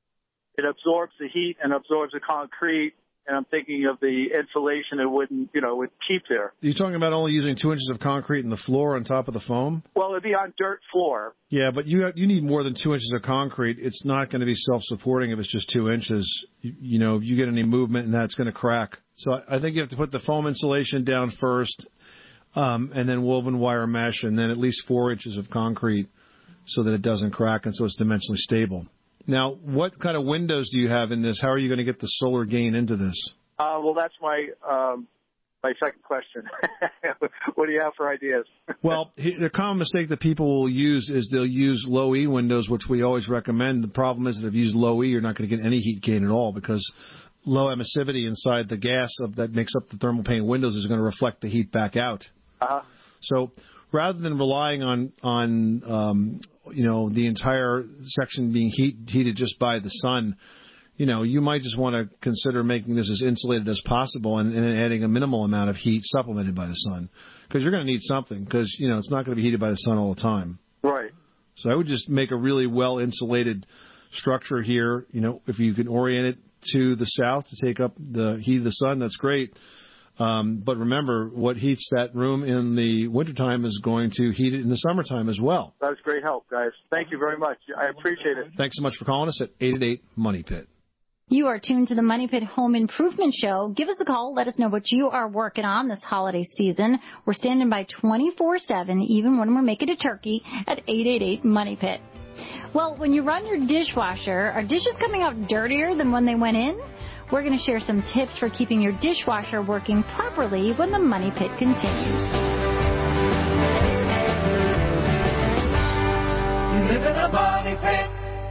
it absorbs the heat and absorbs the concrete. And I'm thinking of the insulation it wouldn't, you know, would keep there. You're talking about only using two inches of concrete in the floor on top of the foam? Well, it'd be on dirt floor. Yeah, but you have, you need more than two inches of concrete. It's not going to be self-supporting if it's just two inches. You, you know, you get any movement and that's going to crack. So I, I think you have to put the foam insulation down first, um, and then woven wire mesh, and then at least four inches of concrete so that it doesn't crack and so it's dimensionally stable. Now, what kind of windows do you have in this? How are you going to get the solar gain into this? Uh, well, that's my um, my second question. What do you have for ideas? Well, the common mistake that people will use is they'll use low E windows, which we always recommend. The problem is that if you use low E, you're not going to get any heat gain at all because low emissivity inside the gas of, that makes up the thermal pane windows is going to reflect the heat back out. Uh-huh. So rather than relying on on um, you know the entire section being heat, heated just by the sun, you know you might just want to consider making this as insulated as possible and, and adding a minimal amount of heat supplemented by the sun, because you're going to need something, because you know it's not going to be heated by the sun all the time. Right. So I would just make a really well insulated structure here. You know, if you can orient it to the south to take up the heat of the sun, that's great. Um, but remember, what heats that room in the wintertime is going to heat it in the summertime as well. That was great help, guys. Thank you very much. I appreciate it. Thanks so much for calling us at eight eight eight, MONEY PIT. You are tuned to the Money Pit Home Improvement Show. Give us a call. Let us know what you are working on this holiday season. We're standing by twenty-four seven, even when we're making a turkey, at eight eight eight, MONEY PIT. Well, when you run your dishwasher, are dishes coming out dirtier than when they went in? We're going to share some tips for keeping your dishwasher working properly when the Money Pit continues. You live in a money pit.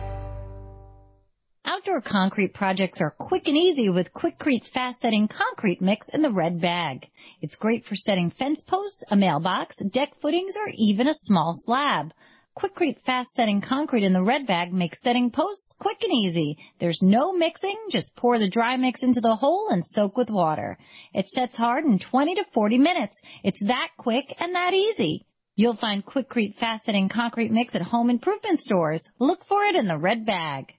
Outdoor concrete projects are quick and easy with Quikrete Fast Setting Concrete Mix in the red bag. It's great for setting fence posts, a mailbox, deck footings, or even a small slab. Quikrete Fast Setting Concrete in the red bag makes setting posts quick and easy. There's no mixing. Just pour the dry mix into the hole and soak with water. It sets hard in twenty to forty minutes. It's that quick and that easy. You'll find Quikrete Fast Setting Concrete Mix at home improvement stores. Look for it in the red bag.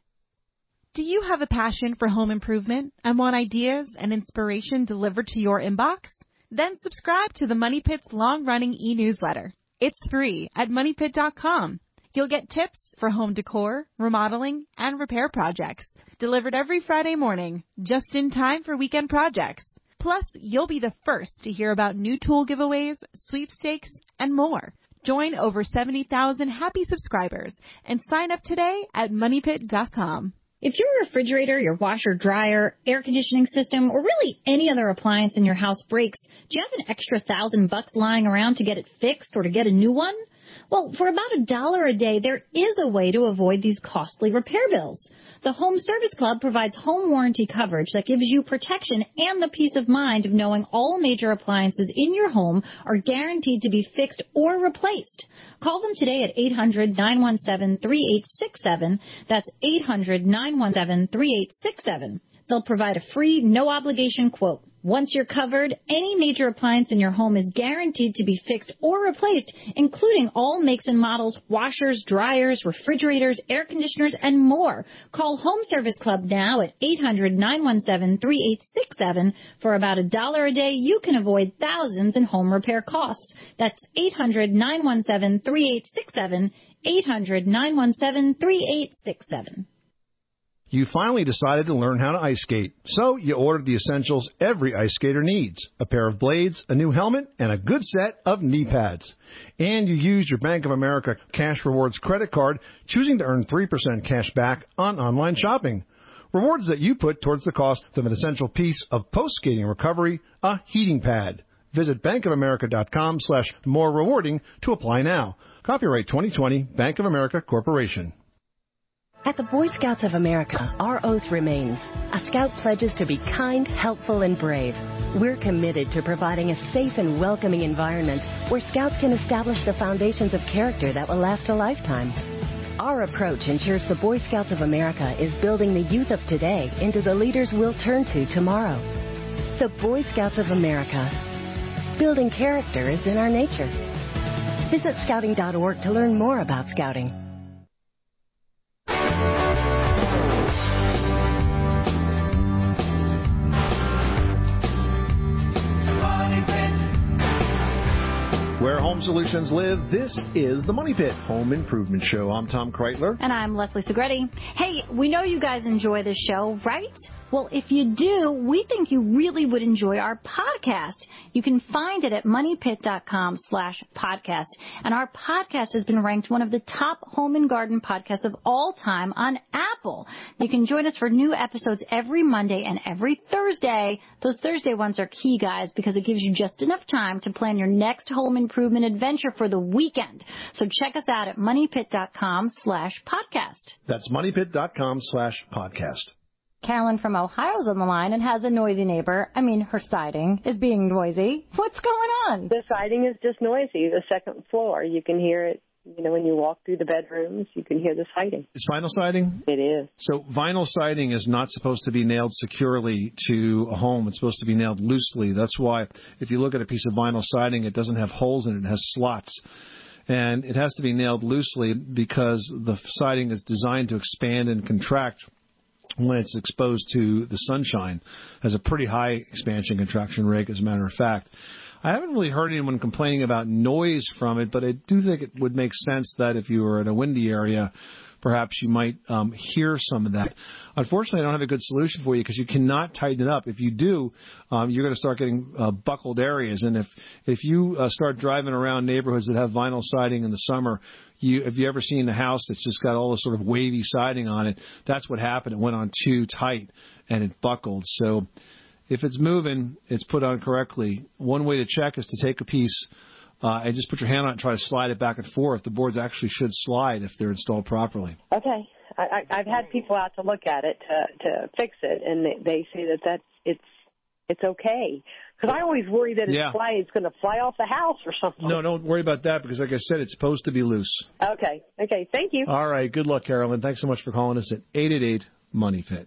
Do you have a passion for home improvement and want ideas and inspiration delivered to your inbox? Then subscribe to the Money Pit's long-running e-newsletter. It's free at money pit dot com. You'll get tips for home decor, remodeling, and repair projects delivered every Friday morning, just in time for weekend projects. Plus, you'll be the first to hear about new tool giveaways, sweepstakes, and more. Join over seventy thousand happy subscribers and sign up today at money pit dot com. If your refrigerator, your washer, dryer, air conditioning system, or really any other appliance in your house breaks, do you have an extra thousand bucks lying around to get it fixed or to get a new one? Well, for about a dollar a day, there is a way to avoid these costly repair bills. The Home Service Club provides home warranty coverage that gives you protection and the peace of mind of knowing all major appliances in your home are guaranteed to be fixed or replaced. Call them today at eight hundred, nine one seven, three eight six seven. That's eight hundred, nine one seven, three eight six seven. They'll provide a free, no-obligation quote. Once you're covered, any major appliance in your home is guaranteed to be fixed or replaced, including all makes and models, washers, dryers, refrigerators, air conditioners, and more. Call Home Service Club now at eight hundred, nine one seven, three eight six seven. For about a dollar a day, you can avoid thousands in home repair costs. That's eight hundred, nine one seven, three eight six seven, eight hundred, nine one seven, three eight six seven. You finally decided to learn how to ice skate, so you ordered the essentials every ice skater needs: a pair of blades, a new helmet, and a good set of knee pads. And you used your Bank of America Cash Rewards credit card, choosing to earn three percent cash back on online shopping. Rewards that you put towards the cost of an essential piece of post-skating recovery, a heating pad. Visit bankofamerica.com slash more rewarding to apply now. Copyright twenty twenty, Bank of America Corporation. At the Boy Scouts of America, our oath remains. A Scout pledges to be kind, helpful, and brave. We're committed to providing a safe and welcoming environment where Scouts can establish the foundations of character that will last a lifetime. Our approach ensures the Boy Scouts of America is building the youth of today into the leaders we'll turn to tomorrow. The Boy Scouts of America. Building character is in our nature. Visit scouting dot org to learn more about scouting. Where home solutions live, this is the Money Pit Home Improvement Show. I'm Tom Kreitler. And I'm Leslie Segretti. Hey, we know you guys enjoy this show, right? Well, if you do, we think you really would enjoy our podcast. You can find it at moneypit.com slash podcast. And our podcast has been ranked one of the top home and garden podcasts of all time on Apple. You can join us for new episodes every Monday and every Thursday. Those Thursday ones are key, guys, because it gives you just enough time to plan your next home improvement adventure for the weekend. So check us out at moneypit.com slash podcast. That's moneypit.com slash podcast. Carolyn from Ohio's on the line and has a noisy neighbor. I mean, her siding is being noisy. What's going on? The siding is just noisy. The second floor, you can hear it. You know, when you walk through the bedrooms, you can hear the siding. It's vinyl siding? It is. So vinyl siding is not supposed to be nailed securely to a home. It's supposed to be nailed loosely. That's why if you look at a piece of vinyl siding, it doesn't have holes in it. It has slots. And it has to be nailed loosely because the siding is designed to expand and contract when it's exposed to the sunshine. It has a pretty high expansion contraction rate, as a matter of fact. I haven't really heard anyone complaining about noise from it, but I do think it would make sense that if you were in a windy area, perhaps you might um, hear some of that. Unfortunately, I don't have a good solution for you because you cannot tighten it up. If you do, um, you're going to start getting uh, buckled areas. And if, if you uh, start driving around neighborhoods that have vinyl siding in the summer, you, have you ever seen a house that's just got all this sort of wavy siding on it? That's what happened. It went on too tight and it buckled. So if it's moving, it's put on correctly. One way to check is to take a piece Uh, and just put your hand on it and try to slide it back and forth. The boards actually should slide if they're installed properly. Okay. I, I, I've had people out to look at it to, to fix it, and they, they say that that's, it's it's okay. Because I always worry that it's, yeah. fly, it's going to fly off the house or something. No, don't worry about that because, like I said, it's supposed to be loose. Okay. Okay. Thank you. All right. Good luck, Carolyn. Thanks so much for calling us at eight eight eight, money pit.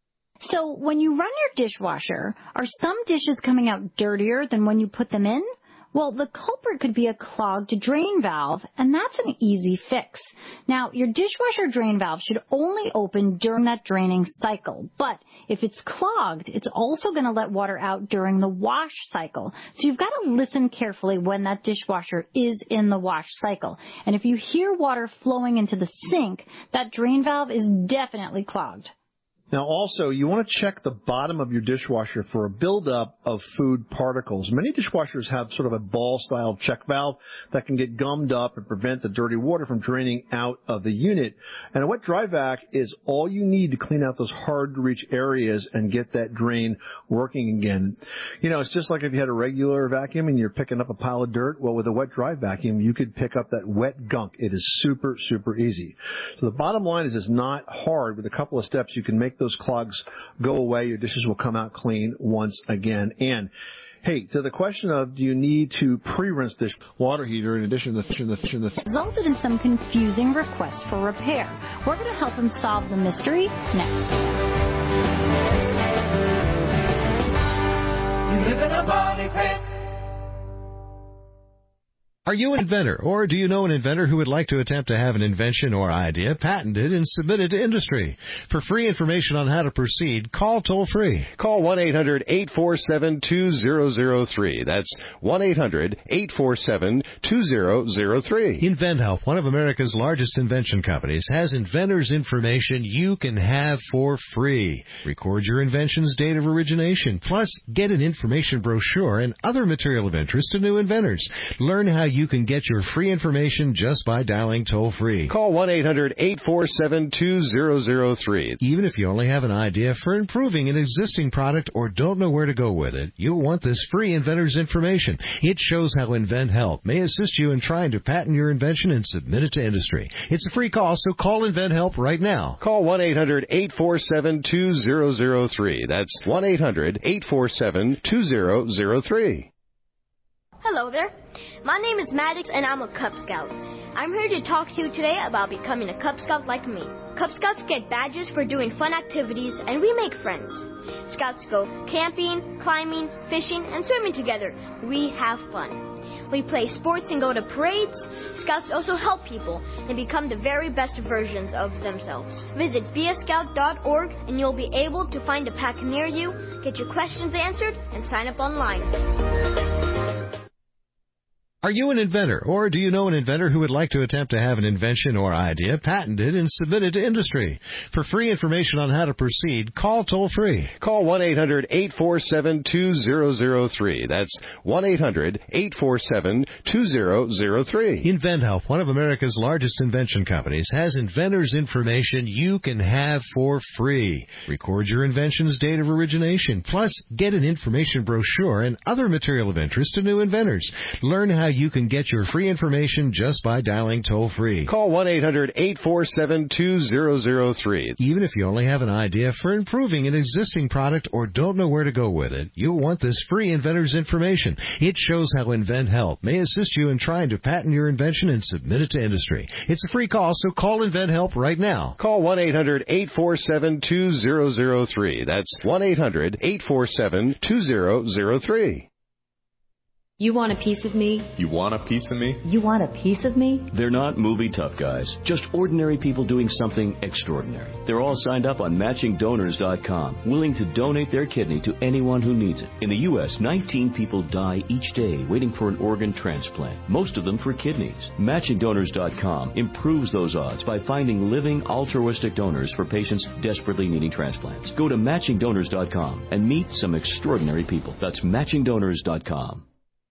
So when you run your dishwasher, are some dishes coming out dirtier than when you put them in? Well, the culprit could be a clogged drain valve, and that's an easy fix. Now, your dishwasher drain valve should only open during that draining cycle, but if it's clogged, it's also going to let water out during the wash cycle. So you've got to listen carefully when that dishwasher is in the wash cycle. And if you hear water flowing into the sink, that drain valve is definitely clogged. Now, also, you want to check the bottom of your dishwasher for a buildup of food particles. Many dishwashers have sort of a ball-style check valve that can get gummed up and prevent the dirty water from draining out of the unit. And a wet dry vac is all you need to clean out those hard-to-reach areas and get that drain working again. You know, it's just like if you had a regular vacuum and you're picking up a pile of dirt. Well, with a wet dry vacuum, you could pick up that wet gunk. It is super, super easy. So the bottom line is it's not hard. With a couple of steps, you can make those clogs go away. Your dishes will come out clean once again. And hey, to the question of do you need to pre-rinse dish water heater in addition to the fish and the fish and the fish? Resulted in some confusing requests for repair. We're going to help them solve the mystery next. You live in a money pit. Are you an inventor, or do you know an inventor who would like to attempt to have an invention or idea patented and submitted to industry? For free information on how to proceed, call toll-free. Call one eight hundred eight four seven two zero zero three. That's one eight hundred eight four seven two zero zero three. InventHelp, one of America's largest invention companies, has inventors' information you can have for free. Record your invention's date of origination, plus get an information brochure and other material of interest to new inventors. Learn how you You can get your free information just by dialing toll-free. Call one eight hundred eight four seven two zero zero three. Even if you only have an idea for improving an existing product or don't know where to go with it, you'll want this free inventor's information. It shows how InventHelp may assist you in trying to patent your invention and submit it to industry. It's a free call, so call InventHelp right now. Call one eight hundred eight four seven two zero zero three. That's one eight hundred eight four seven two zero zero three. Hello there. My name is Maddox, and I'm a Cub Scout. I'm here to talk to you today about becoming a Cub Scout like me. Cub Scouts get badges for doing fun activities, and we make friends. Scouts go camping, climbing, fishing, and swimming together. We have fun. We play sports and go to parades. Scouts also help people and become the very best versions of themselves. Visit be a scout dot org and you'll be able to find a pack near you, get your questions answered, and sign up online. Are you an inventor, or do you know an inventor who would like to attempt to have an invention or idea patented and submitted to industry? For free information on how to proceed, call toll-free. Call one eight hundred eight four seven two zero zero three. That's one eight hundred eight four seven two zero zero three. InventHelp, one of America's largest invention companies, has inventors' information you can have for free. Record your invention's date of origination, plus get an information brochure and other material of interest to new inventors. Learn how you can get your free information just by dialing toll-free. Call one eight hundred eight four seven two zero zero three. Even if you only have an idea for improving an existing product or don't know where to go with it, you'll want this free inventor's information. It shows how InventHelp may assist you in trying to patent your invention and submit it to industry. It's a free call, so call InventHelp right now. Call one eight hundred eight four seven two zero zero three. That's one eight hundred eight four seven two zero zero three. You want a piece of me? You want a piece of me? You want a piece of me? They're not movie tough guys, just ordinary people doing something extraordinary. They're all signed up on matching donors dot com, willing to donate their kidney to anyone who needs it. In the U S, nineteen people die each day waiting for an organ transplant, most of them for kidneys. matching donors dot com improves those odds by finding living altruistic donors for patients desperately needing transplants. Go to matching donors dot com and meet some extraordinary people. That's matching donors dot com.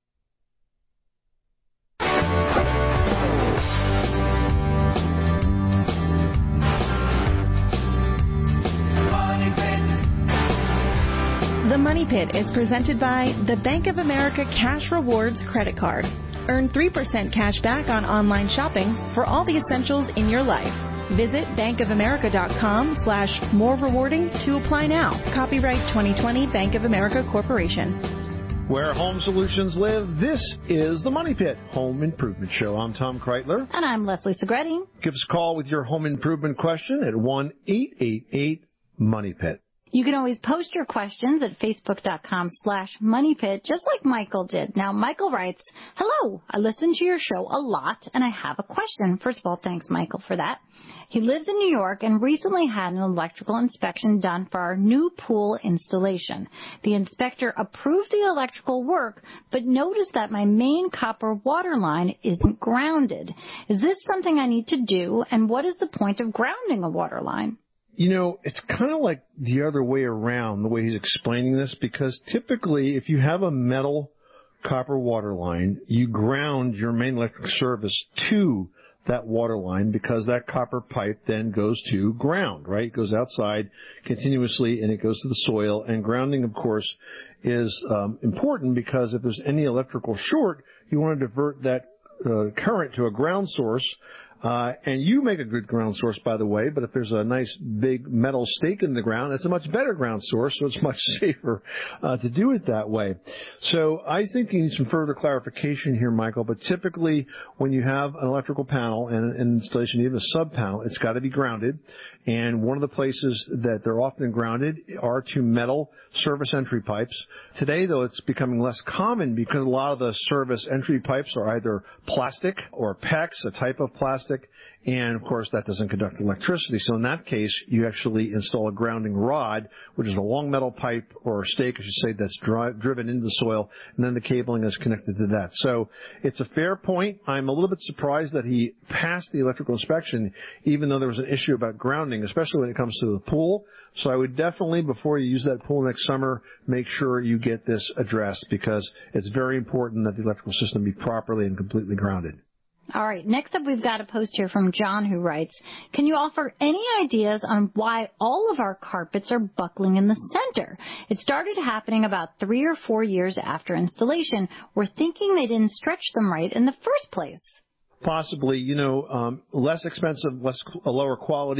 The Money Pit is presented by the Bank of America Cash Rewards Credit Card. Earn three percent cash back on online shopping for all the essentials in your life. Visit bankofamerica.com slash more rewarding to apply now. Copyright twenty twenty Bank of America Corporation. Where home solutions live, this is the Money Pit Home Improvement Show. I'm Tom Kreitler. And I'm Leslie Segretti. Give us a call with your home improvement question at one eight eight eight money pit. You can always post your questions at facebook.com slash moneypit, just like Michael did. Now, Michael writes, hello, I listen to your show a lot, and I have a question. First of all, thanks, Michael, for that. He lives in New York and recently had an electrical inspection done for our new pool installation. The inspector approved the electrical work, but noticed that my main copper water line isn't grounded. Is this something I need to do, and what is the point of grounding a water line? You know, it's kind of like the other way around, the way he's explaining this, because typically if you have a metal copper water line, you ground your main electric service to that water line because that copper pipe then goes to ground, right? It goes outside continuously and it goes to the soil. And grounding, of course, is um, important because if there's any electrical short, you want to divert that uh, current to a ground source. Uh, and you make a good ground source, by the way, but if there's a nice big metal stake in the ground, it's a much better ground source, so it's much safer uh, to do it that way. So I think you need some further clarification here, Michael, but typically when you have an electrical panel and an installation, even a sub-panel, it's got to be grounded. And one of the places that they're often grounded are to metal service entry pipes. Today, though, it's becoming less common because a lot of the service entry pipes are either plastic or PEX, a type of plastic. And, of course, that doesn't conduct electricity. So in that case, you actually install a grounding rod, which is a long metal pipe or stake, I should say, that's dri- driven into the soil, and then the cabling is connected to that. So it's a fair point. I'm a little bit surprised that he passed the electrical inspection, even though there was an issue about grounding, especially when it comes to the pool. So I would definitely, before you use that pool next summer, make sure you get this addressed because it's very important that the electrical system be properly and completely grounded. All right, next up we've got a post here from John who writes, can you offer any ideas on why all of our carpets are buckling in the center? It started happening about three or four years after installation. We're thinking they didn't stretch them right in the first place. Possibly, you know, um, less expensive, less a lower quality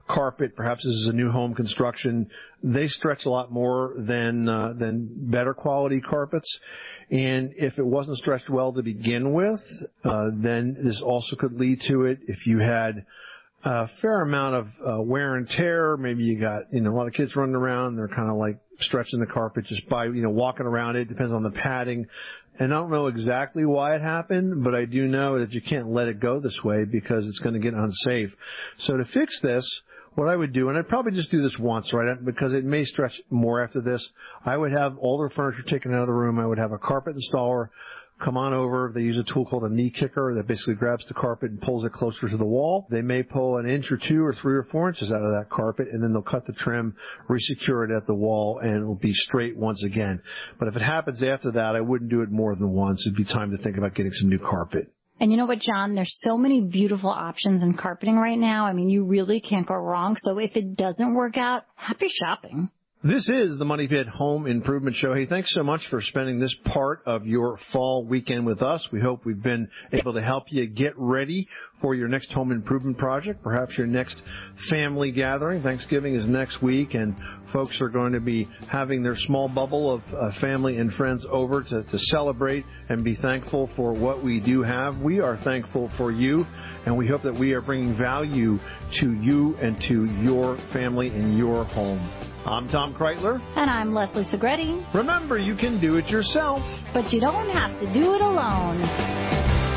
carpet, perhaps this is a new home construction, they stretch a lot more than uh, than better quality carpets. And if it wasn't stretched well to begin with, uh, then this also could lead to it. If you had a fair amount of uh, wear and tear, maybe you got, you know, a lot of kids running around, they're kind of like stretching the carpet just by, you know, walking around it. Depends on the padding. And I don't know exactly why it happened, but I do know that you can't let it go this way because it's going to get unsafe. So to fix this, what I would do, and I'd probably just do this once, right, because it may stretch more after this, I would have all their furniture taken out of the room. I would have a carpet installer come on over. They use a tool called a knee kicker that basically grabs the carpet and pulls it closer to the wall. They may pull an inch or two or three or four inches out of that carpet, and then they'll cut the trim, resecure it at the wall, and it'll be straight once again. But if it happens after that, I wouldn't do it more than once. It'd be time to think about getting some new carpet. And you know what, John? There's so many beautiful options in carpeting right now. I mean, you really can't go wrong. So if it doesn't work out, happy shopping. This is the Money Pit Home Improvement Show. Hey, thanks so much for spending this part of your fall weekend with us. We hope we've been able to help you get ready for your next home improvement project, perhaps your next family gathering. Thanksgiving is next week, and folks are going to be having their small bubble of uh, family and friends over to, to celebrate and be thankful for what we do have. We are thankful for you, and we hope that we are bringing value to you and to your family and your home. I'm Tom Kreitler. And I'm Leslie Segretti. Remember, you can do it yourself, but you don't have to do it alone.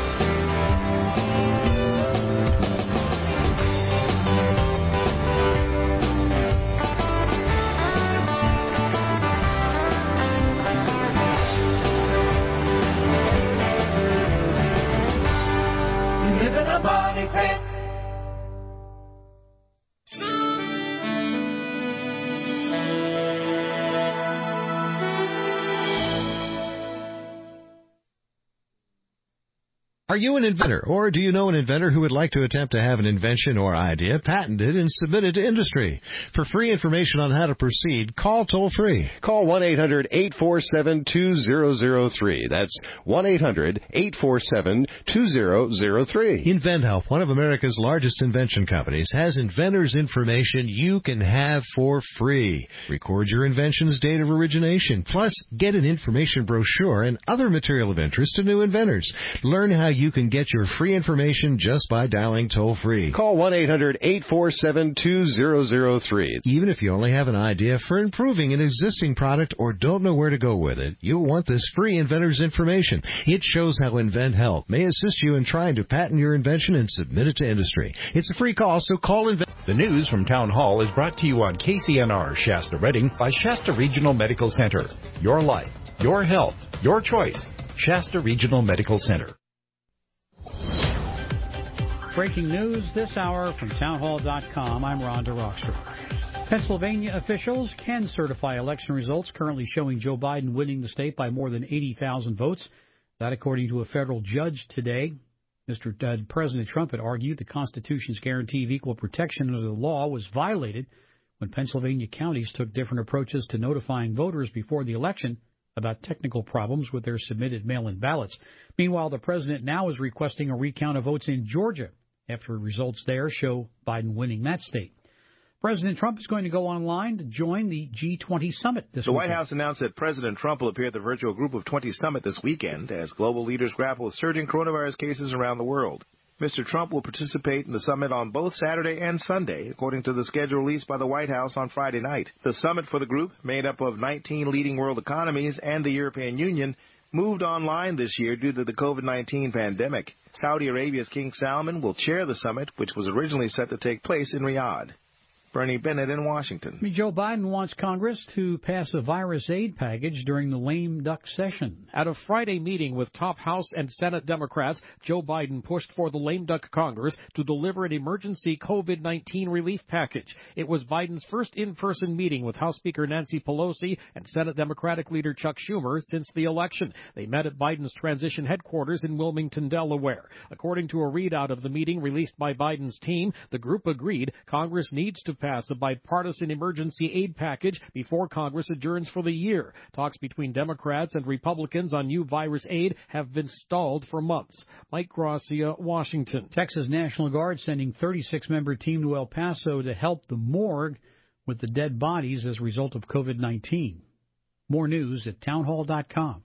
Money Pit. Are you an inventor, or do you know an inventor who would like to attempt to have an invention or idea patented and submitted to industry? For free information on how to proceed, call toll-free. Call one eight hundred eight four seven two zero zero three. That's one eight hundred eight four seven two zero zero three. InventHelp, one of America's largest invention companies, has inventors' information you can have for free. Record your invention's date of origination, plus get an information brochure and other material of interest to new inventors. Learn how you can get your free information just by dialing toll-free. Call one eight hundred eight four seven two zero zero three. Even if you only have an idea for improving an existing product or don't know where to go with it, you'll want this free inventor's information. It shows how InventHelp may assist you in trying to patent your invention and submit it to industry. It's a free call, so call Invent. The news from Town Hall is brought to you on K C N R Shasta Redding by Shasta Regional Medical Center. Your life, your health, your choice. Shasta Regional Medical Center. Breaking news this hour from townhall dot com. I'm Rhonda Rockstrom. Pennsylvania officials can certify election results currently showing Joe Biden winning the state by more than eighty thousand votes. That according to a federal judge today. Mister Uh, President Trump had argued the Constitution's guarantee of equal protection under the law was violated when Pennsylvania counties took different approaches to notifying voters before the election about technical problems with their submitted mail-in ballots. Meanwhile, the president now is requesting a recount of votes in Georgia after results there show Biden winning that state. President Trump is going to go online to join the G twenty summit this The weekend. White House announced that President Trump will appear at the virtual Group of twenty summit this weekend as global leaders grapple with surging coronavirus cases around the world. Mister Trump will participate in the summit on both Saturday and Sunday, according to the schedule released by the White House on Friday night. The summit for the group, made up of nineteen leading world economies and the European Union, moved online this year due to the COVID nineteen pandemic. Saudi Arabia's King Salman will chair the summit, which was originally set to take place in Riyadh. Bernie Bennett in Washington. Joe Biden wants Congress to pass a virus aid package during the lame duck session. At a Friday meeting with top House and Senate Democrats, Joe Biden pushed for the lame duck Congress to deliver an emergency COVID nineteen relief package. It was Biden's first in-person meeting with House Speaker Nancy Pelosi and Senate Democratic leader Chuck Schumer since the election. They met at Biden's transition headquarters in Wilmington, Delaware. According to a readout of the meeting released by Biden's team, the group agreed Congress needs to pass a bipartisan emergency aid package before Congress adjourns for the year. Talks between Democrats and Republicans on new virus aid have been stalled for months. Mike Gracia, Washington. Texas National Guard sending thirty-six member team to El Paso to help the morgue with the dead bodies as a result of COVID nineteen. More news at townhall dot com.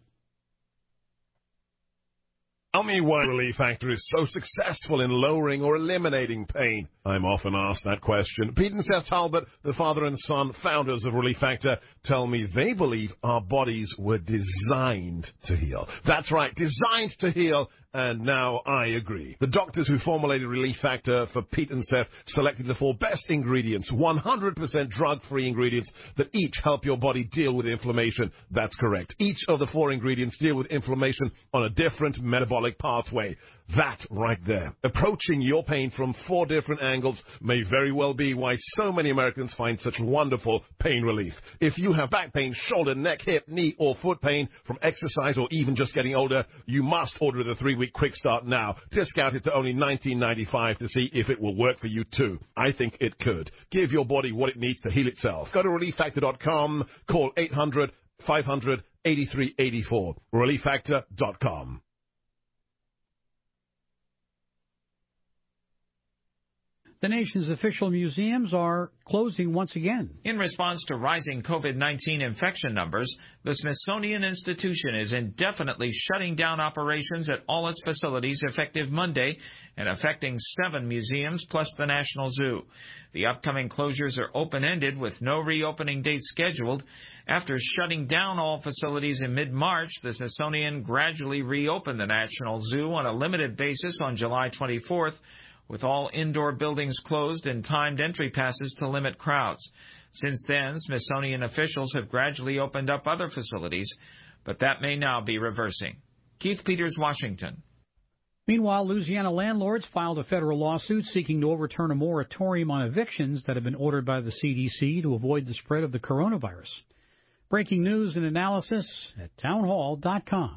Tell me why Relief Factor is so successful in lowering or eliminating pain. I'm often asked that question. Pete and Seth Talbot, the father and son founders of Relief Factor, tell me they believe our bodies were designed to heal. That's right, designed to heal. And now I agree. The doctors who formulated Relief Factor for Pete and Seth selected the four best ingredients, one hundred percent drug-free ingredients that each help your body deal with inflammation. That's correct. Each of the four ingredients deal with inflammation on a different metabolic pathway. That right there, approaching your pain from four different angles, may very well be why so many Americans find such wonderful pain relief. If you have back pain, shoulder, neck, hip, knee, or foot pain from exercise or even just getting older, you must order the three-week Quick Start now. Discounted to only nineteen ninety-five to see if it will work for you too. I think it could. Give your body what it needs to heal itself. Go to relief factor dot com, call eight hundred, five hundred, eighty-three eighty-four, relief factor dot com. The nation's official museums are closing once again. In response to rising COVID nineteen infection numbers, the Smithsonian Institution is indefinitely shutting down operations at all its facilities effective Monday and affecting seven museums plus the National Zoo. The upcoming closures are open-ended with no reopening date scheduled. After shutting down all facilities in mid-March, the Smithsonian gradually reopened the National Zoo on a limited basis on July twenty-fourth, with all indoor buildings closed and timed entry passes to limit crowds. Since then, Smithsonian officials have gradually opened up other facilities, but that may now be reversing. Keith Peters, Washington. Meanwhile, Louisiana landlords filed a federal lawsuit seeking to overturn a moratorium on evictions that have been ordered by the C D C to avoid the spread of the coronavirus. Breaking news and analysis at townhall dot com.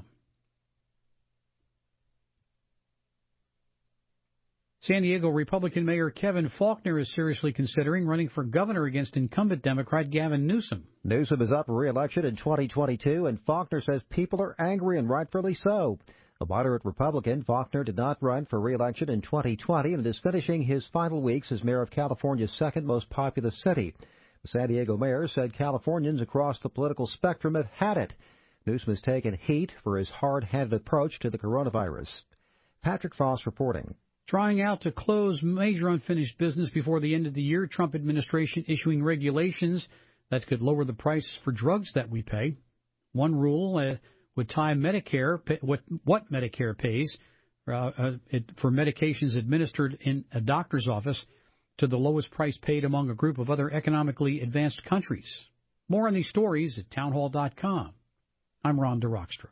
San Diego Republican Mayor Kevin Faulconer is seriously considering running for governor against incumbent Democrat Gavin Newsom. Newsom is up for re-election in twenty twenty-two, and Faulconer says people are angry, and rightfully so. A moderate Republican, Faulconer did not run for re-election in twenty twenty and is finishing his final weeks as mayor of California's second most populous city. The San Diego mayor said Californians across the political spectrum have had it. Newsom has taken heat for his hard-handed approach to the coronavirus. Patrick Foss reporting. Trying out to close major unfinished business before the end of the year, Trump administration issuing regulations that could lower the price for drugs that we pay. One rule uh, would tie Medicare, pay, what, what Medicare pays uh, uh, it, for medications administered in a doctor's office to the lowest price paid among a group of other economically advanced countries. More on these stories at townhall dot com. I'm Ron DeRockstra.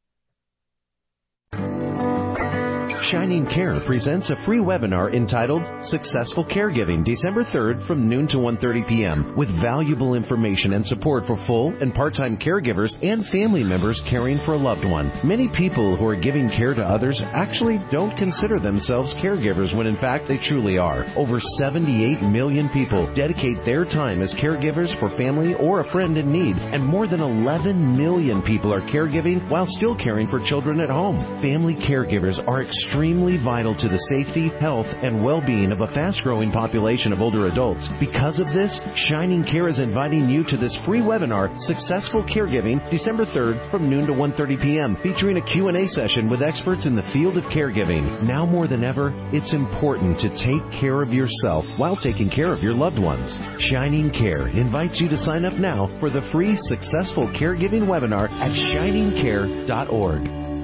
Shining Care presents a free webinar entitled Successful Caregiving, December third from noon to one thirty p.m. with valuable information and support for full and part-time caregivers and family members caring for a loved one. Many people who are giving care to others actually don't consider themselves caregivers when in fact they truly are. Over seventy-eight million people dedicate their time as caregivers for family or a friend in need, and more than eleven million people are caregiving while still caring for children at home. Family caregivers are extremely extremely vital to the safety, health, and well-being of a fast-growing population of older adults. Because of this, Shining Care is inviting you to this free webinar, Successful Caregiving, December third from noon to one thirty p.m., featuring a Q and A session with experts in the field of caregiving. Now more than ever, it's important to take care of yourself while taking care of your loved ones. Shining Care invites you to sign up now for the free Successful Caregiving webinar at shining care dot org.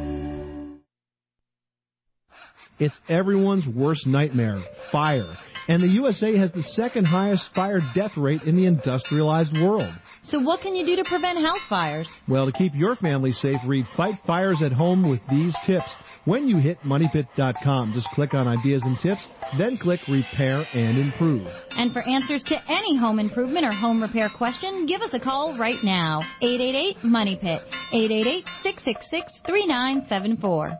It's everyone's worst nightmare, fire. And the U S A has the second highest fire death rate in the industrialized world. So what can you do to prevent house fires? Well, to keep your family safe, read Fight Fires at Home with these tips. When you hit money pit dot com, just click on Ideas and Tips, then click Repair and Improve. And for answers to any home improvement or home repair question, give us a call right now. eight eight eight, money pit, eight eight eight, six six six, three nine seven four.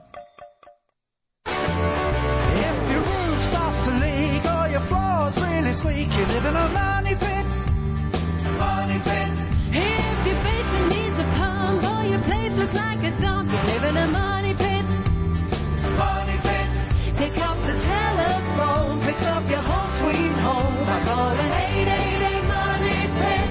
week, you live in a money pit. Money pit. If your basement needs a pump or your place looks like a dump, you live in a money pit. Money pit. Pick up the telephone, fix up your home sweet home by calling eight eight eight money pit.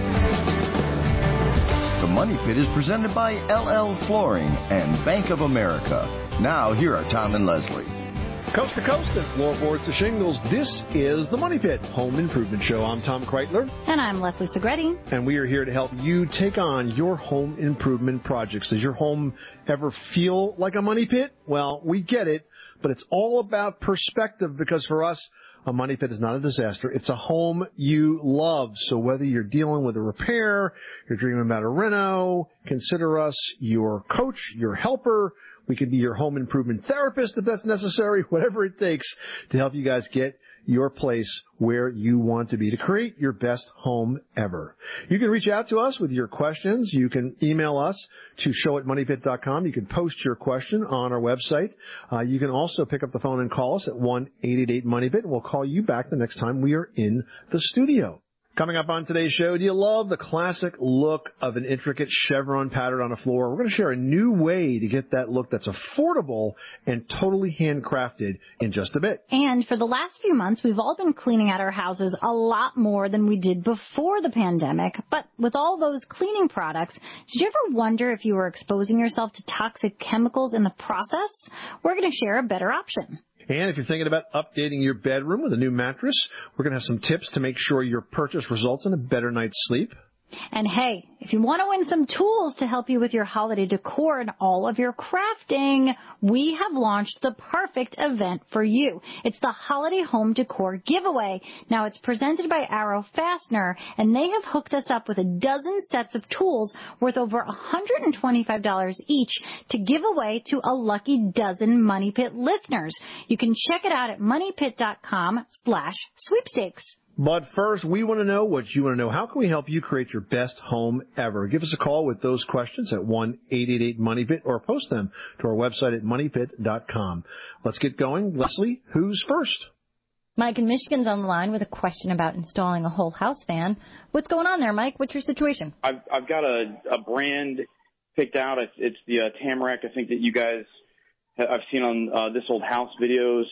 The Money Pit is presented by L L Flooring and Bank of America. Now, here are Tom and Leslie. Coast to coast and floorboards to shingles, this is the Money Pit Home Improvement Show. I'm Tom Kreitler. And I'm Leslie Segretti. And we are here to help you take on your home improvement projects. Does your home ever feel like a money pit? Well, we get it, but it's all about perspective, because for us, a money pit is not a disaster. It's a home you love. So whether you're dealing with a repair, you're dreaming about a reno, consider us your coach, your helper. We could be your home improvement therapist if that's necessary, whatever it takes to help you guys get your place where you want to be, to create your best home ever. You can reach out to us with your questions. You can email us to show at money pit dot com. You can post your question on our website. Uh, you can also pick up the phone and call us at one eight eight eight money pit, and we'll call you back the next time we are in the studio. Coming up on today's show, do you love the classic look of an intricate chevron pattern on a floor? We're going to share a new way to get that look that's affordable and totally handcrafted in just a bit. And for the last few months, we've all been cleaning out our houses a lot more than we did before the pandemic. But with all those cleaning products, did you ever wonder if you were exposing yourself to toxic chemicals in the process? We're going to share a better option. And if you're thinking about updating your bedroom with a new mattress, we're going to have some tips to make sure your purchase results in a better night's sleep. And hey, if you want to win some tools to help you with your holiday decor and all of your crafting, we have launched the perfect event for you. It's the Holiday Home Decor Giveaway. Now, it's presented by Arrow Fastener, and they have hooked us up with a dozen sets of tools worth over one hundred twenty-five dollars each to give away to a lucky dozen Money Pit listeners. You can check it out at money pit dot com slash sweepstakes. But first, we want to know what you want to know. How can we help you create your best home ever? Give us a call with those questions at one eight eight eight money pit or post them to our website at money pit dot com. Let's get going. Leslie, who's first? Mike in Michigan's on the line with a question about installing a whole house fan. What's going on there, Mike? What's your situation? I've, I've got a, a brand picked out. It's, it's the uh, Tamarack, I think, that you guys have, I've seen on uh, This Old House videos.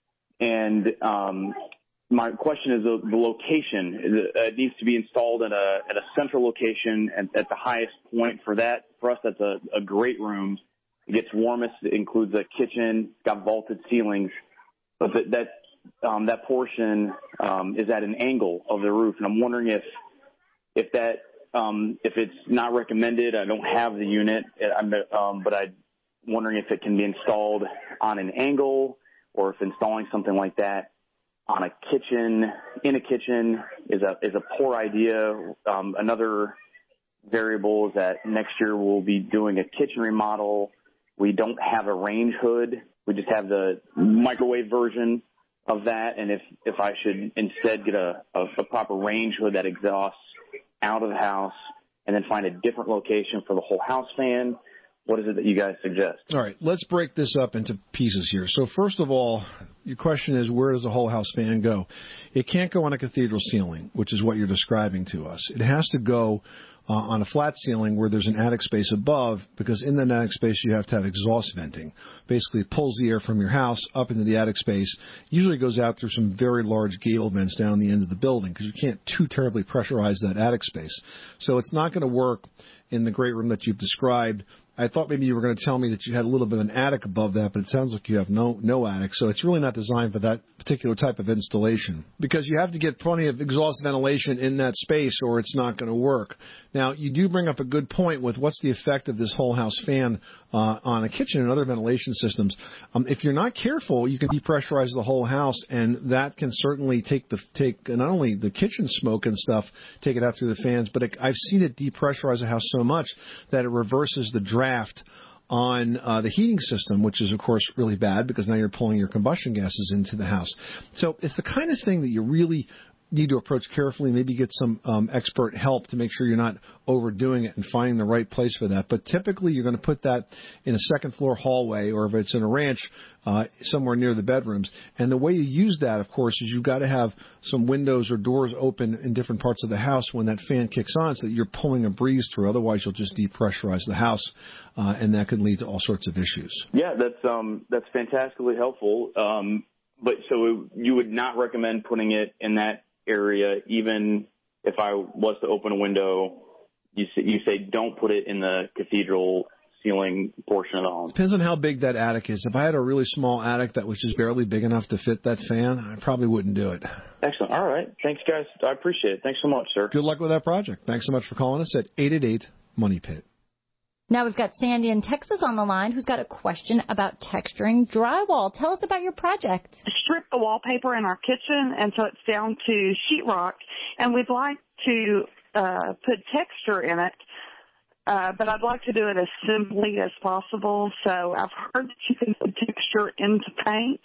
And um my question is the, the location. It needs to be installed at a at a central location and at the highest point. For that, for us, that's a, a great room. It gets warmest. It includes a kitchen. It's got vaulted ceilings, but that that, um, that portion um, is at an angle of the roof. And I'm wondering if if that um, if it's not recommended. I don't have the unit, I'm, um, but I'm wondering if it can be installed on an angle, or if installing something like that on a kitchen, in a kitchen, is a is a poor idea. Um, another variable is that next year we'll be doing a kitchen remodel. We don't have a range hood. We just have the microwave version of that. And if, if I should instead get a, a, a proper range hood that exhausts out of the house and then find a different location for the whole house fan, what is it that you guys suggest? All right, let's break this up into pieces here. So first of all, your question is, where does a whole house fan go? It can't go on a cathedral ceiling, which is what you're describing to us. It has to go uh, on a flat ceiling where there's an attic space above, because in that attic space you have to have exhaust venting. Basically, it pulls the air from your house up into the attic space. Usually goes out through some very large gable vents down the end of the building, because you can't too terribly pressurize that attic space. So it's not going to work in the great room that you've described. I thought maybe you were going to tell me that you had a little bit of an attic above that, but it sounds like you have no no attic. So it's really not designed for that particular type of installation, because you have to get plenty of exhaust ventilation in that space or it's not going to work. Now, you do bring up a good point with what's the effect of this whole house fan uh, on a kitchen and other ventilation systems. Um, if you're not careful, you can depressurize the whole house, and that can certainly take the take not only the kitchen smoke and stuff, take it out through the fans, but it, I've seen it depressurize a house so much that it reverses the draft on uh, the heating system, which is, of course, really bad, because now you're pulling your combustion gases into the house. So it's the kind of thing that you really need to approach carefully, maybe get some um, expert help to make sure you're not overdoing it and finding the right place for that. But typically you're going to put that in a second floor hallway, or if it's in a ranch, uh, somewhere near the bedrooms. And the way you use that, of course, is you've got to have some windows or doors open in different parts of the house when that fan kicks on so that you're pulling a breeze through. Otherwise you'll just depressurize the house, uh, and that could lead to all sorts of issues. Yeah, that's um, that's fantastically helpful. Um, but so you would not recommend putting it in that area, even if I was to open a window. You say, you say don't put it in the cathedral ceiling portion of the home. Depends on how big that attic is. If I had a really small attic that was just barely big enough to fit that fan, I probably wouldn't do it. Excellent. All right. Thanks, guys. I appreciate it. Thanks so much, sir. Good luck with that project. Thanks so much for calling us at eight eight eight, MONEY PIT. Now we've got Sandy in Texas on the line who's got a question about texturing drywall. Tell us about your project. Strip the wallpaper in our kitchen until it's down to sheetrock, and we'd like to uh, put texture in it, uh, but I'd like to do it as simply as possible. So I've heard that you can put texture into paint,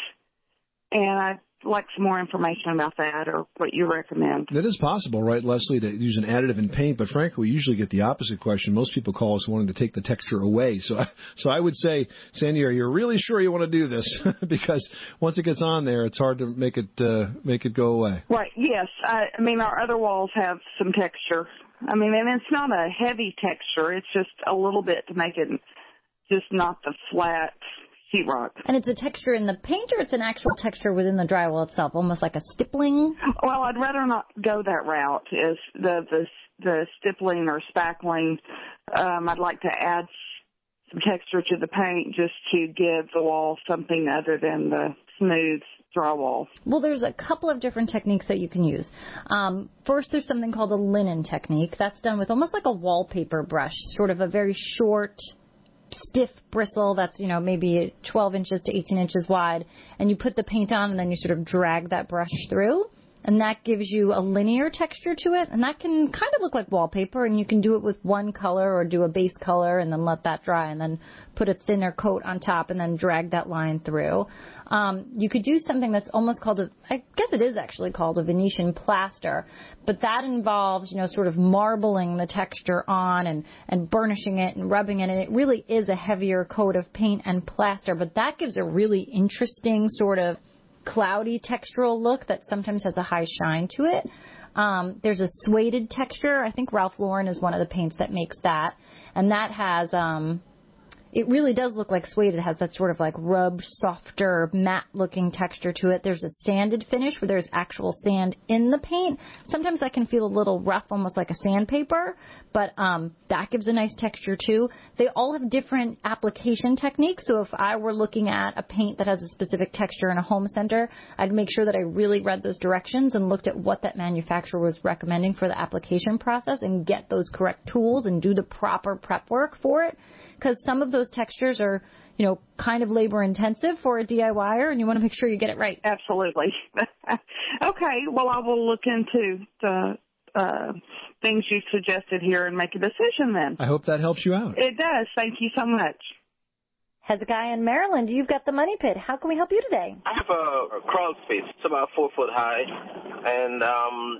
and I'd like some more information about that or what you recommend. That is possible, right, Leslie, to use an additive in paint, but frankly, we usually get the opposite question. Most people call us wanting to take the texture away. So I, so I would say, Sandy, are you really sure you want to do this? Because once it gets on there, it's hard to make it uh, make it go away. Right, yes. I, I mean, our other walls have some texture. I mean, and it's not a heavy texture. It's just a little bit to make it just not the flat sheetrock. And it's a texture in the paint, or it's an actual texture within the drywall itself, almost like a stippling? Well, I'd rather not go that route, is the the, the stippling or spackling. Um, I'd like to add some texture to the paint just to give the wall something other than the smooth drywall. Well, there's a couple of different techniques that you can use. Um, first, there's something called a linen technique. That's done with almost like a wallpaper brush, sort of a very short, stiff bristle that's, you know, maybe twelve inches to eighteen inches wide, and you put the paint on and then you sort of drag that brush through, and that gives you a linear texture to it, and that can kind of look like wallpaper, and you can do it with one color or do a base color and then let that dry and then put a thinner coat on top and then drag that line through. Um, you could do something that's almost called a, I guess it is actually called a Venetian plaster, but that involves, you know, sort of marbling the texture on and, and burnishing it and rubbing it, and it really is a heavier coat of paint and plaster, but that gives a really interesting sort of cloudy textural look that sometimes has a high shine to it. Um, there's a suede texture. I think Ralph Lauren is one of the paints that makes that, and that has um, it really does look like suede. It has that sort of like rubbed, softer, matte-looking texture to it. There's a sanded finish where there's actual sand in the paint. Sometimes that can feel a little rough, almost like a sandpaper, but um, that gives a nice texture too. They all have different application techniques, so if I were looking at a paint that has a specific texture in a home center, I'd make sure that I really read those directions and looked at what that manufacturer was recommending for the application process and get those correct tools and do the proper prep work for it. Because some of those textures are, you know, kind of labor intensive for a DIYer, and you want to make sure you get it right. Absolutely. Okay, well, I will look into the uh, things you suggested here and make a decision then. I hope that helps you out. It does. Thank you so much. Hezekiah in Maryland, you've got the Money Pit. How can we help you today? I have a, a crawl space. It's about four foot high, and um,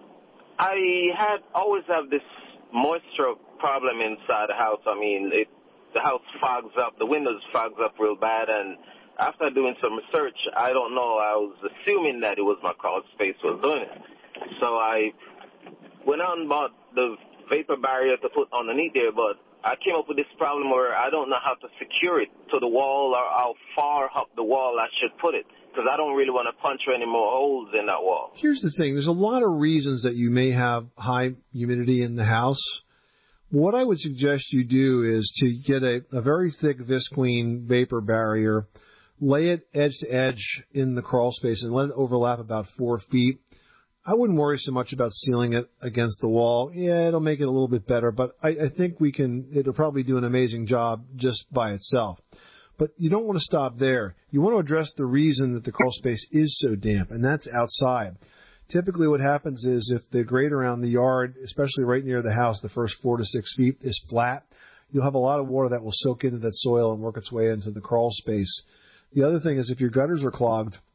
I had always have this moisture problem inside the house. I mean, it the house fogs up, the windows fogs up real bad, and after doing some research, I don't know, I was assuming that it was my crawl space was doing it. So I went out and bought the vapor barrier to put underneath there, but I came up with this problem where I don't know how to secure it to the wall or how far up the wall I should put it, because I don't really want to punch any more holes in that wall. Here's the thing. There's a lot of reasons that you may have high humidity in the house. What I would suggest you do is to get a, a very thick visqueen vapor barrier, lay it edge to edge in the crawl space, and let it overlap about four feet. I wouldn't worry so much about sealing it against the wall. Yeah, it'll make it a little bit better, but I, I think we can. It'll probably do an amazing job just by itself. But you don't want to stop there. You want to address the reason that the crawl space is so damp, and that's outside. Typically what happens is if the grade around the yard, especially right near the house, the first four to six feet is flat, you'll have a lot of water that will soak into that soil and work its way into the crawl space. The other thing is if your gutters are clogged,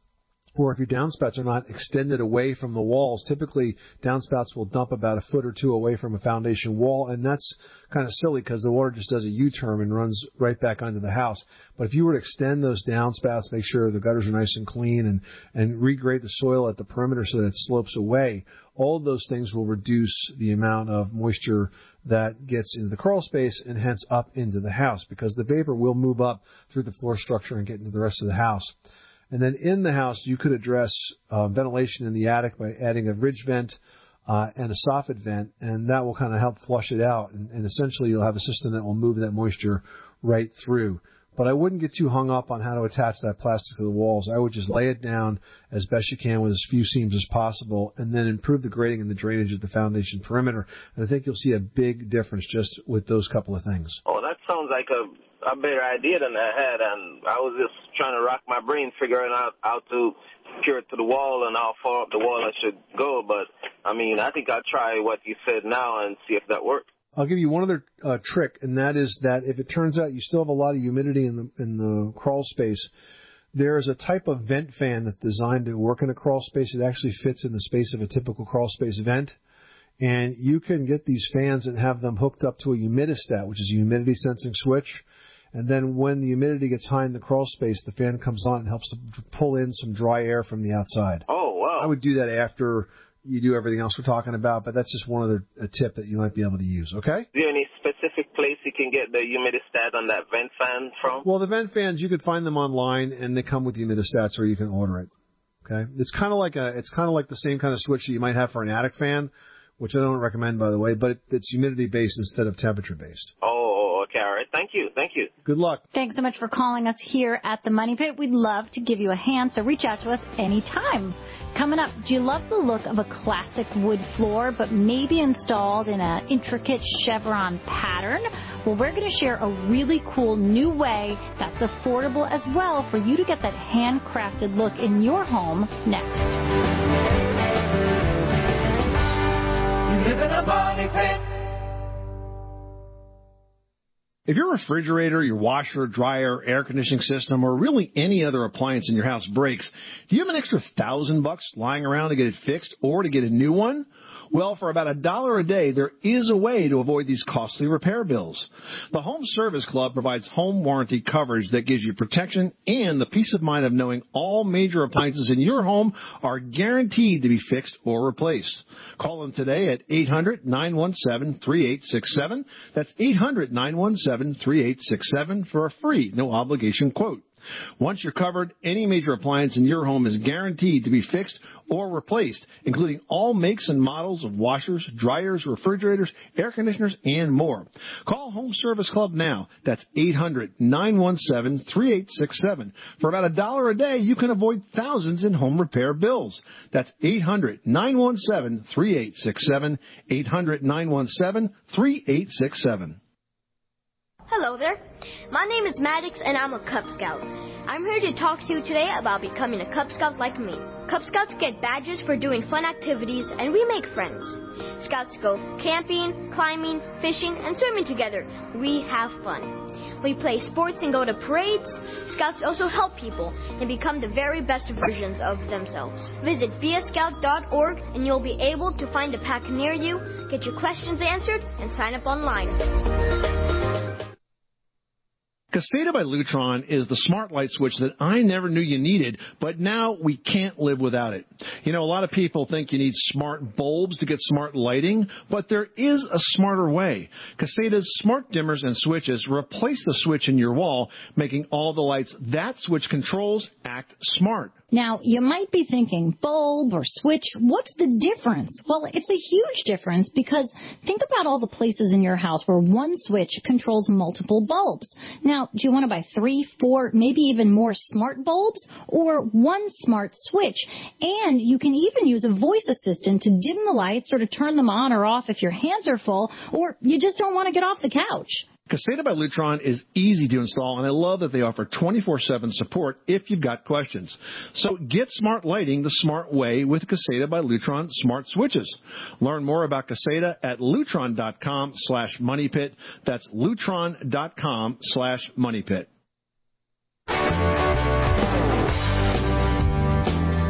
or if your downspouts are not extended away from the walls. Typically, downspouts will dump about a foot or two away from a foundation wall, and that's kind of silly because the water just does a U-turn and runs right back onto the house. But if you were to extend those downspouts, make sure the gutters are nice and clean, and, and regrade the soil at the perimeter so that it slopes away, all of those things will reduce the amount of moisture that gets into the crawl space and hence up into the house, because the vapor will move up through the floor structure and get into the rest of the house. And then in the house, you could address uh, ventilation in the attic by adding a ridge vent uh, and a soffit vent, and that will kind of help flush it out. And, and essentially, you'll have a system that will move that moisture right through. But I wouldn't get too hung up on how to attach that plastic to the walls. I would just lay it down as best you can with as few seams as possible, and then improve the grading and the drainage of the foundation perimeter. And I think you'll see a big difference just with those couple of things. Oh, that sounds like a, a better idea than I had, and I was just trying to rack my brain figuring out how to secure it to the wall and how far up the wall I should go. But, I mean, I think I'll try what you said now and see if that works. I'll give you one other uh, trick, and that is that if it turns out you still have a lot of humidity in the in the crawl space, there is a type of vent fan that's designed to work in a crawl space. It actually fits in the space of a typical crawl space vent, and you can get these fans and have them hooked up to a humidistat, which is a humidity sensing switch. And then when the humidity gets high in the crawl space, the fan comes on and helps to pull in some dry air from the outside. Oh, wow. I would do that after you do everything else we're talking about, but that's just one other a tip that you might be able to use, okay? Is there any specific place you can get the humidistat on that vent fan from? Well, the vent fans, you could find them online, and they come with humidistats, or you can order it, okay? It's kind of like a, it's kind of like the same kind of switch that you might have for an attic fan, which I don't recommend, by the way, but it's humidity-based instead of temperature-based. Oh, okay, all right. Thank you, thank you. Good luck. Thanks so much for calling us here at the Money Pit. We'd love to give you a hand, so reach out to us anytime. Coming up, do you love the look of a classic wood floor, but maybe installed in an intricate chevron pattern? Well, we're going to share a really cool new way that's affordable as well for you to get that handcrafted look in your home next. You live in a money pit. If your refrigerator, your washer, dryer, air conditioning system, or really any other appliance in your house breaks, do you have an extra thousand bucks lying around to get it fixed or to get a new one? Well, for about a dollar a day, there is a way to avoid these costly repair bills. The Home Service Club provides home warranty coverage that gives you protection and the peace of mind of knowing all major appliances in your home are guaranteed to be fixed or replaced. Call them today at eight hundred, nine one seven, three eight six seven. That's eight hundred, nine one seven, three eight six seven for a free, no-obligation quote. Once you're covered, any major appliance in your home is guaranteed to be fixed or replaced, including all makes and models of washers, dryers, refrigerators, air conditioners, and more. Call Home Service Club now. That's eight hundred, nine one seven, three eight six seven. For about a dollar a day, you can avoid thousands in home repair bills. That's eight hundred, nine one seven, three eight six seven, eight hundred, nine one seven, three eight six seven. Hello there. My name is Maddox, and I'm a Cub Scout. I'm here to talk to you today about becoming a Cub Scout like me. Cub Scouts get badges for doing fun activities, and we make friends. Scouts go camping, climbing, fishing, and swimming together. We have fun. We play sports and go to parades. Scouts also help people and become the very best versions of themselves. Visit be a scout dot org, and you'll be able to find a pack near you, get your questions answered, and sign up online. Caseta by Lutron is the smart light switch that I never knew you needed, but now we can't live without it. You know, a lot of people think you need smart bulbs to get smart lighting, but there is a smarter way. Caseta's smart dimmers and switches replace the switch in your wall, making all the lights that switch controls act smart. Now, you might be thinking, bulb or switch, what's the difference? Well, it's a huge difference because think about all the places in your house where one switch controls multiple bulbs. Now, do you want to buy three, four, maybe even more smart bulbs or one smart switch? And you can even use a voice assistant to dim the lights or to turn them on or off if your hands are full or you just don't want to get off the couch. Caseta by Lutron is easy to install, and I love that they offer twenty-four seven support if you've got questions. So get smart lighting the smart way with Caseta by Lutron smart switches. Learn more about Caseta at lutron.com slash moneypit. That's lutron.com slash moneypit.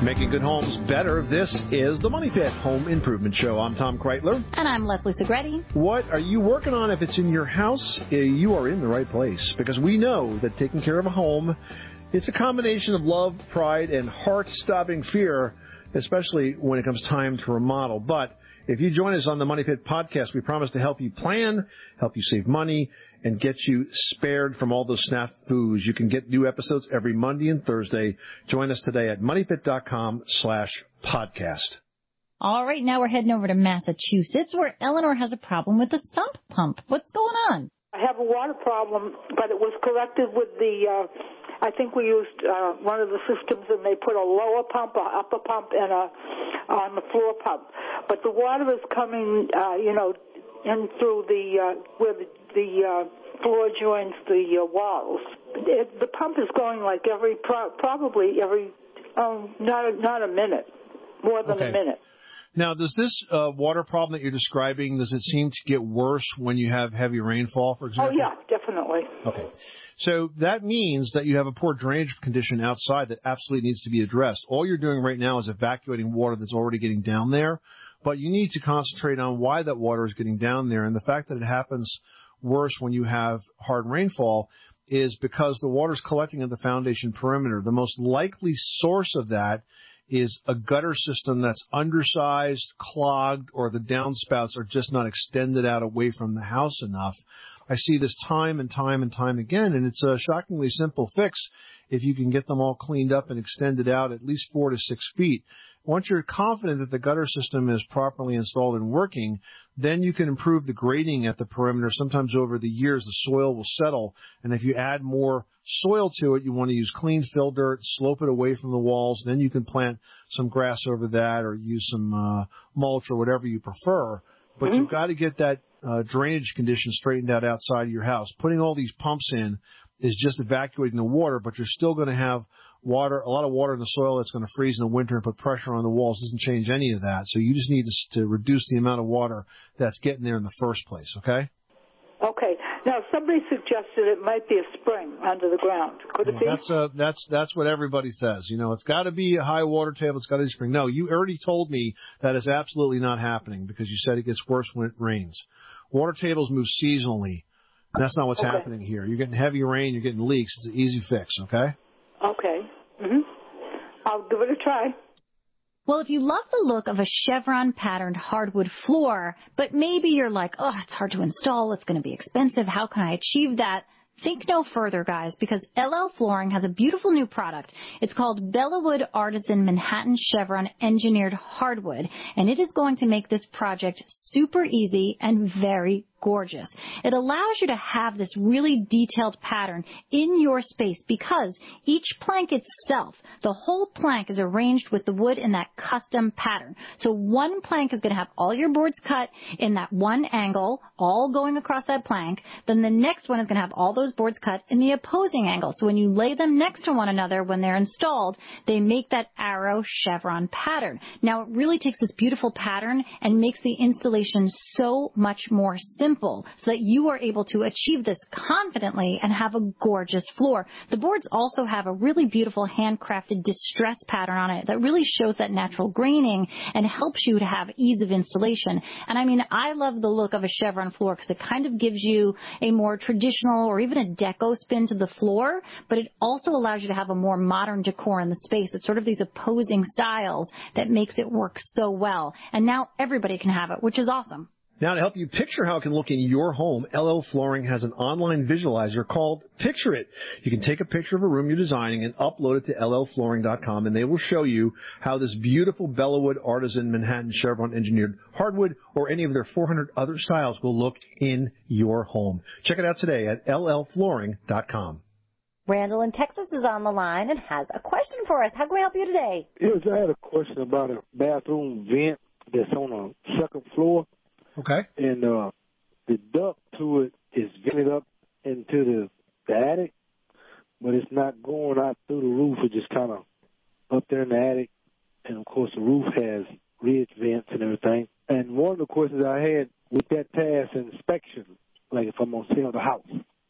Making good homes better. This is the Money Pit Home Improvement Show. I'm Tom Kreitler. And I'm Leslie Segretti. What are you working on? If it's in your house, you are in the right place, because we know that taking care of a home, it's a combination of love, pride, and heart-stopping fear, especially when it comes time to remodel. But if you join us on the Money Pit podcast, we promise to help you plan, help you save money, and get you spared from all those snafus. You can get new episodes every Monday and Thursday. Join us today at moneypit.com slash podcast. All right, now we're heading over to Massachusetts, where Eleanor has a problem with the sump pump. What's going on? I have a water problem, but it was corrected with the, uh, I think we used uh, one of the systems, and they put a lower pump, a upper pump, and a on the floor pump. But the water is coming, uh, you know, in through the, uh, where the, the uh, floor joins the uh, walls. It, the pump is going like every, pro- probably every, um, not, not a minute, more than Okay. a minute. Now, does this uh, water problem that you're describing, does it seem to get worse when you have heavy rainfall, for example? Oh, yeah, definitely. Okay. So that means that you have a poor drainage condition outside that absolutely needs to be addressed. All you're doing right now is evacuating water that's already getting down there, but you need to concentrate on why that water is getting down there. And the fact that it happens worse when you have hard rainfall is because the water is collecting at the foundation perimeter. The most likely source of that is a gutter system that's undersized, clogged, or the downspouts are just not extended out away from the house enough. I see this time and time and time again, and it's a shockingly simple fix if you can get them all cleaned up and extended out at least four to six feet. Once you're confident that the gutter system is properly installed and working, then you can improve the grading at the perimeter. Sometimes over the years, the soil will settle, and if you add more soil to it, you want to use clean fill dirt, slope it away from the walls, then you can plant some grass over that or use some uh, mulch or whatever you prefer. But mm-hmm. you've got to get that uh, drainage condition straightened out outside of your house. Putting all these pumps in is just evacuating the water, but you're still going to have water, a lot of water in the soil that's going to freeze in the winter and put pressure on the walls. Doesn't change any of that. So you just need to, to reduce the amount of water that's getting there in the first place, okay? Okay. Now, somebody suggested it might be a spring under the ground. Could it Well, be? that's uh, that's that's what everybody says. You know, it's got to be a high water table. It's got to be spring. No, you already told me that is absolutely not happening because you said it gets worse when it rains. Water tables move seasonally. And that's not what's Okay. happening here. You're getting heavy rain. You're getting leaks. It's an easy fix, okay? Okay. Mm-hmm. I'll give it a try. Well, if you love the look of a chevron-patterned hardwood floor, but maybe you're like, oh, it's hard to install, it's going to be expensive, how can I achieve that? Think no further, guys, because L L Flooring has a beautiful new product. It's called Bellawood Artisan Manhattan Chevron Engineered Hardwood, and it is going to make this project super easy and very gorgeous. It allows you to have this really detailed pattern in your space because each plank itself, the whole plank is arranged with the wood in that custom pattern. So one plank is going to have all your boards cut in that one angle, all going across that plank. Then the next one is going to have all those boards cut in the opposing angle. So when you lay them next to one another, when they're installed, they make that arrow chevron pattern. Now it really takes this beautiful pattern and makes the installation so much more simple, so that you are able to achieve this confidently and have a gorgeous floor. The boards also have a really beautiful handcrafted distress pattern on it that really shows that natural graining and helps you to have ease of installation. And I mean, I love the look of a chevron floor because it kind of gives you a more traditional or even a deco spin to the floor, but it also allows you to have a more modern decor in the space. It's sort of these opposing styles that makes it work so well. And now everybody can have it, which is awesome. Now, to help you picture how it can look in your home, L L Flooring has an online visualizer called Picture It. You can take a picture of a room you're designing and upload it to L L flooring dot com, and they will show you how this beautiful Bellawood Artisan Manhattan Chevron Engineered Hardwood or any of their four hundred other styles will look in your home. Check it out today at L L flooring dot com. Randall in Texas is on the line and has a question for us. How can we help you today? Yes, I had a question about a bathroom vent that's on a second floor. Okay. And uh, the duct to it is vented up into the, the attic, but it's not going out through the roof. It's just kind of up there in the attic. And, of course, the roof has ridge vents and everything. And one of the questions I had, with that pass inspection, like if I'm going to sell the house,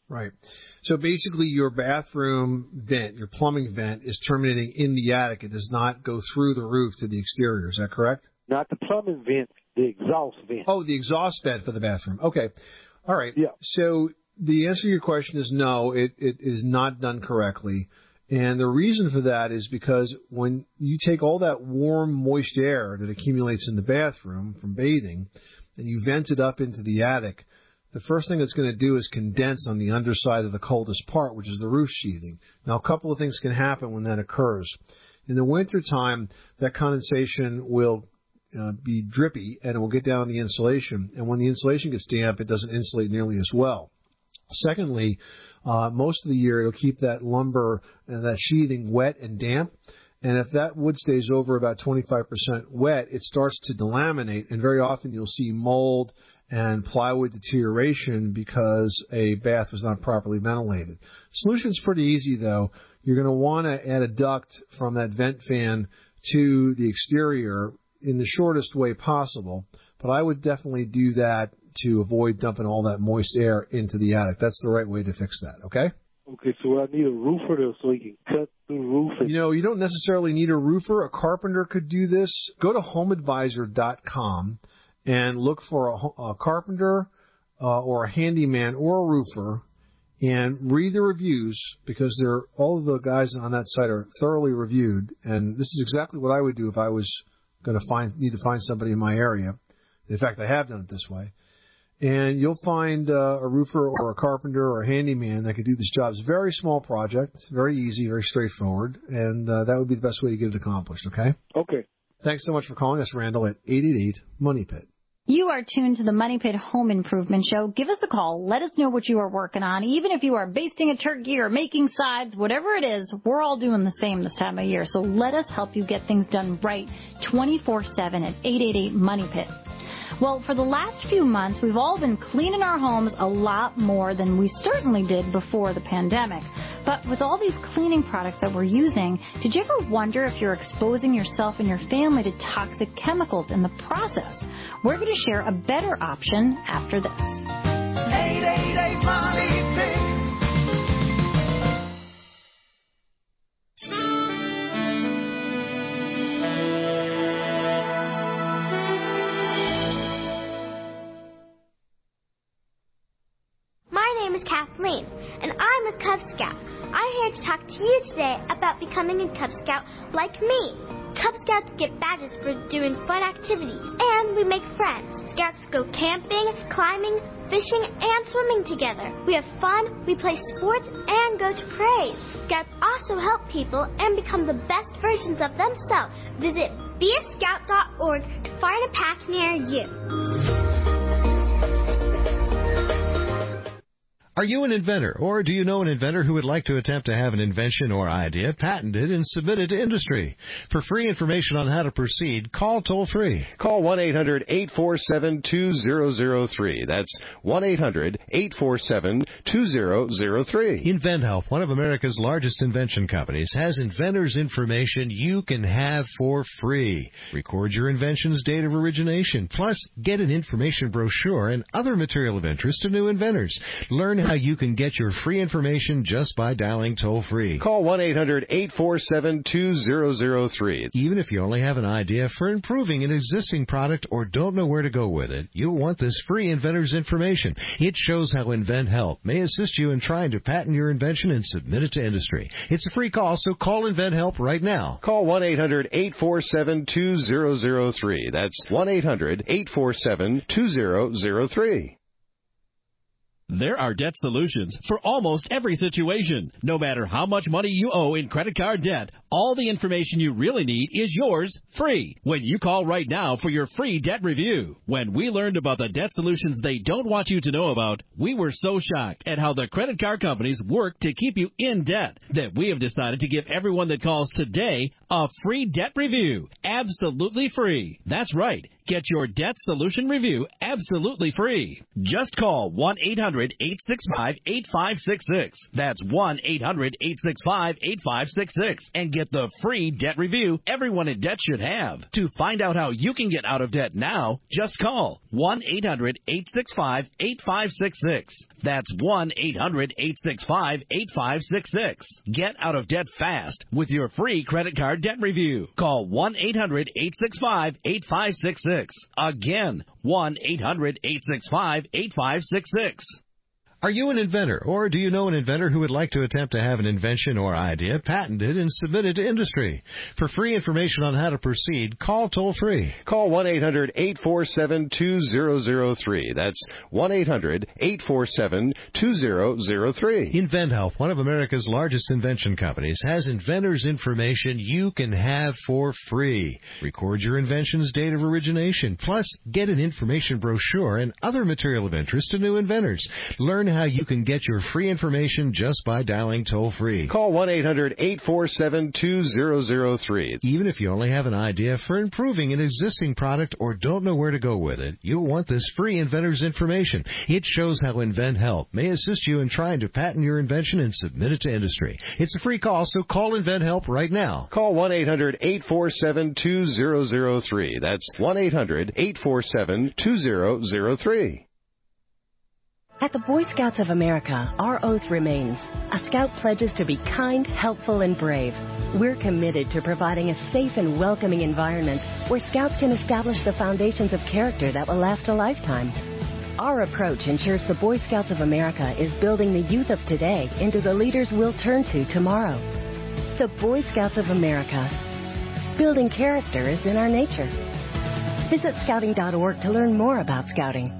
Right. So basically your bathroom vent, your plumbing vent, is terminating in the attic. It does not go through the roof to the exterior. Is that correct? Not the plumbing vent, the exhaust vent. Oh, the exhaust vent for the bathroom. Okay. All right. Yeah. So the answer to your question is no, it, it is not done correctly. And the reason for that is because when you take all that warm, moist air that accumulates in the bathroom from bathing and you vent it up into the attic, the first thing it's going to do is condense on the underside of the coldest part, which is the roof sheathing. Now, a couple of things can happen when that occurs. In the wintertime, that condensation will uh, be drippy, and it will get down on the insulation. And when the insulation gets damp, it doesn't insulate nearly as well. Secondly, uh, most of the year, it'll keep that lumber and that sheathing wet and damp. And if that wood stays over about twenty-five percent wet, it starts to delaminate, and very often you'll see mold and plywood deterioration because a bath was not properly ventilated. Solution's pretty easy, though. You're going to want to add a duct from that vent fan to the exterior in the shortest way possible, but I would definitely do that to avoid dumping all that moist air into the attic. That's the right way to fix that, okay? Okay, so I need a roofer to, so he can cut through the roof. And- you know, you don't necessarily need a roofer. A carpenter could do this. Go to home advisor dot com and look for a, a carpenter uh, or a handyman or a roofer and read the reviews, because they're, all of the guys on that site are thoroughly reviewed. And this is exactly what I would do if I was going to find need to find somebody in my area. In fact, I have done it this way. And you'll find uh, a roofer or a carpenter or a handyman that could do this job. It's a very small project, very easy, very straightforward, and uh, that would be the best way to get it accomplished, okay? Okay. Thanks so much for calling us, Randall, at eight eight eight, MONEY PIT. You are tuned to the Money Pit Home Improvement Show. Give us a call. Let us know what you are working on. Even if you are basting a turkey or making sides, whatever it is, we're all doing the same this time of year. So let us help you get things done right twenty-four seven at eight eight eight, MONEY PIT. Well, for the last few months, we've all been cleaning our homes a lot more than we certainly did before the pandemic. But with all these cleaning products that we're using, did you ever wonder if you're exposing yourself and your family to toxic chemicals in the process? We're going to share a better option after this. eight eight eight, MONEY PIT. My name is Kathleen, and I'm a Cub Scout. I'm here to talk to you today about becoming a Cub Scout like me. Cub Scouts get badges for doing fun activities, and we make friends. Scouts go camping, climbing, fishing, and swimming together. We have fun, we play sports, and go to parades. Scouts also help people and become the best versions of themselves. Visit be a scout dot org to find a pack near you. Are you an inventor, or do you know an inventor who would like to attempt to have an invention or idea patented and submitted to industry? For free information on how to proceed, call toll-free. Call one eight hundred, eight four seven, two zero zero three. That's one eight hundred, eight four seven, two zero zero three. InventHelp, one of America's largest invention companies, has inventors' information you can have for free. Record your invention's date of origination, plus get an information brochure and other material of interest to new inventors. Learn how you can get your free information just by dialing toll-free. Call one eight hundred, eight four seven, two zero zero three. Even if you only have an idea for improving an existing product or don't know where to go with it, you'll want this free inventor's information. It shows how InventHelp may assist you in trying to patent your invention and submit it to industry. It's a free call, so call InventHelp right now. Call one eight hundred, eight four seven, two zero zero three. That's one eight hundred, eight four seven, two zero zero three. There are debt solutions for almost every situation. No matter how much money you owe in credit card debt, all the information you really need is yours free when you call right now for your free debt review. When we learned about the debt solutions they don't want you to know about, we were so shocked at how the credit card companies work to keep you in debt that we have decided to give everyone that calls today a free debt review. Absolutely free. That's right. Get your debt solution review absolutely free. Just call one eight hundred hundred, eight six five, eight five six six. That's one eight hundred, eight six five, eight five six six. And get the free debt review everyone in debt should have. To find out how you can get out of debt now, just call one eight hundred, eight six five, eight five six six. That's one eight hundred, eight six five, eight five six six. Get out of debt fast with your free credit card debt review. Call one eight hundred, eight six five, eight five six six. Again, one eight hundred, eight six five, eight five six six. Are you an inventor, or do you know an inventor who would like to attempt to have an invention or idea patented and submitted to industry? For free information on how to proceed, call toll-free. Call one eight hundred, eight four seven, two zero zero three. That's one eight hundred, eight four seven, two zero zero three. InventHelp, one of America's largest invention companies, has inventors' information you can have for free. Record your invention's date of origination, plus get an information brochure and other material of interest to new inventors. Learn how you can get your free information just by dialing toll-free. Call one eight hundred, eight four seven, two zero zero three. Even if you only have an idea for improving an existing product or don't know where to go with it, you'll want this free inventor's information. It shows how InventHelp may assist you in trying to patent your invention and submit it to industry. It's a free call, so call InventHelp right now. Call one eight hundred, eight four seven, two zero zero three. That's one eight hundred, eight four seven, two zero zero three. At the Boy Scouts of America, our oath remains. A Scout pledges to be kind, helpful, and brave. We're committed to providing a safe and welcoming environment where Scouts can establish the foundations of character that will last a lifetime. Our approach ensures the Boy Scouts of America is building the youth of today into the leaders we'll turn to tomorrow. The Boy Scouts of America. Building character is in our nature. Visit scouting dot org to learn more about Scouting.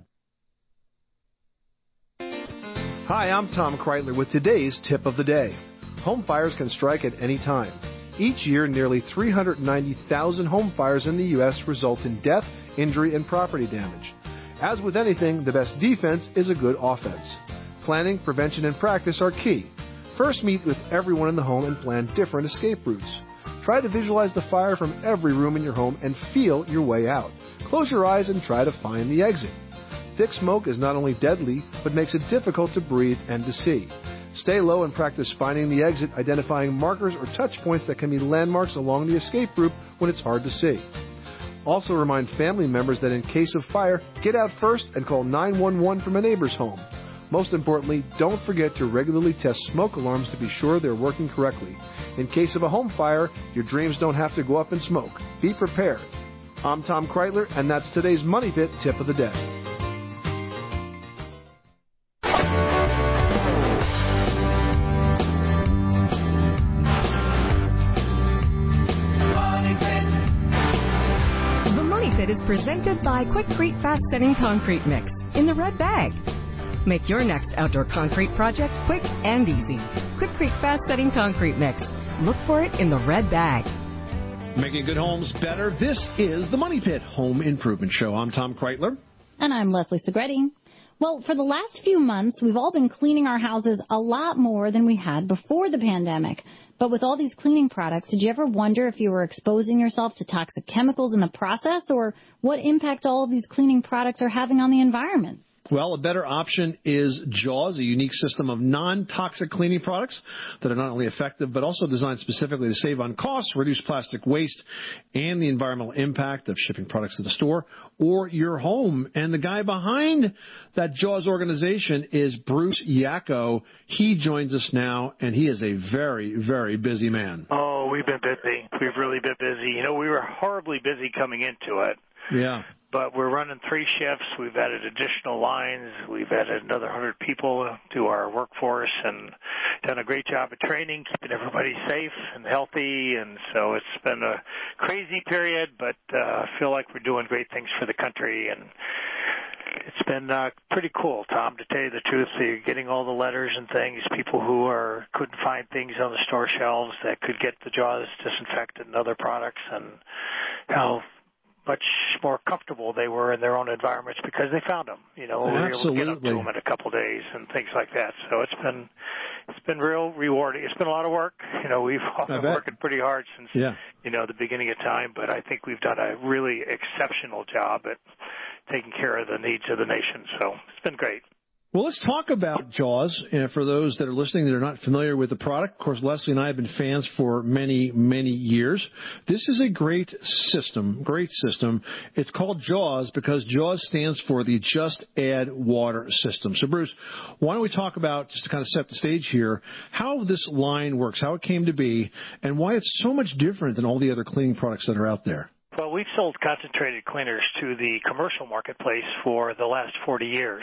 Hi, I'm Tom Kreitler with today's tip of the day. Home fires can strike at any time. Each year, nearly three hundred ninety thousand home fires in the U S result in death, injury, and property damage. As with anything, the best defense is a good offense. Planning, prevention, and practice are key. First, meet with everyone in the home and plan different escape routes. Try to visualize the fire from every room in your home and feel your way out. Close your eyes and try to find the exit. Thick smoke is not only deadly, but makes it difficult to breathe and to see. Stay low and practice finding the exit, identifying markers or touch points that can be landmarks along the escape route when it's hard to see. Also remind family members that in case of fire, get out first and call nine one one from a neighbor's home. Most importantly, don't forget to regularly test smoke alarms to be sure they're working correctly. In case of a home fire, your dreams don't have to go up in smoke. Be prepared. I'm Tom Kreitler, and that's today's Money Pit Tip of the Day. Is presented by Quikrete Fast Setting Concrete Mix in the red bag. Make your next outdoor concrete project quick and easy. Quikrete Fast Setting Concrete Mix. Look for it in the red bag. Making good homes better. This is the Money Pit Home Improvement Show. I'm Tom Kreitler. And I'm Leslie Segretti. Well, for the last few months, we've all been cleaning our houses a lot more than we had before the pandemic. But with all these cleaning products, did you ever wonder if you were exposing yourself to toxic chemicals in the process, or what impact all of these cleaning products are having on the environment? Well, a better option is Jaws, a unique system of non-toxic cleaning products that are not only effective but also designed specifically to save on costs, reduce plastic waste, and the environmental impact of shipping products to the store or your home. And the guy behind that Jaws organization is Bruce Yacko. He joins us now, and he is a very, very busy man. Oh, we've been busy. We've really been busy. You know, we were horribly busy coming into it. Yeah. But we're running three shifts. We've added additional lines. We've added another one hundred people to our workforce and done a great job of training, keeping everybody safe and healthy. And so it's been a crazy period, but uh, I feel like we're doing great things for the country. And it's been uh, pretty cool, Tom, to tell you the truth. So you're getting all the letters and things, people who are couldn't find things on the store shelves that could get the Jaws disinfectant and other products, and how much more comfortable they were in their own environments because they found them. You know, we were able to get up to them in a couple of days and things like that. So it's been it's been real rewarding. It's been a lot of work. You know, we've all been working pretty hard since yeah. you know the beginning of time, but I think we've done a really exceptional job at taking care of the needs of the nation. So it's been great. Well, let's talk about Jaws. And for those that are listening that are not familiar with the product, of course, Leslie and I have been fans for many, many years. This is a great system, great system. It's called Jaws because Jaws stands for the Just Add Water system. So, Bruce, why don't we talk about, just to kind of set the stage here, how this line works, how it came to be, and why it's so much different than all the other cleaning products that are out there. Well, we've sold concentrated cleaners to the commercial marketplace for the last forty years.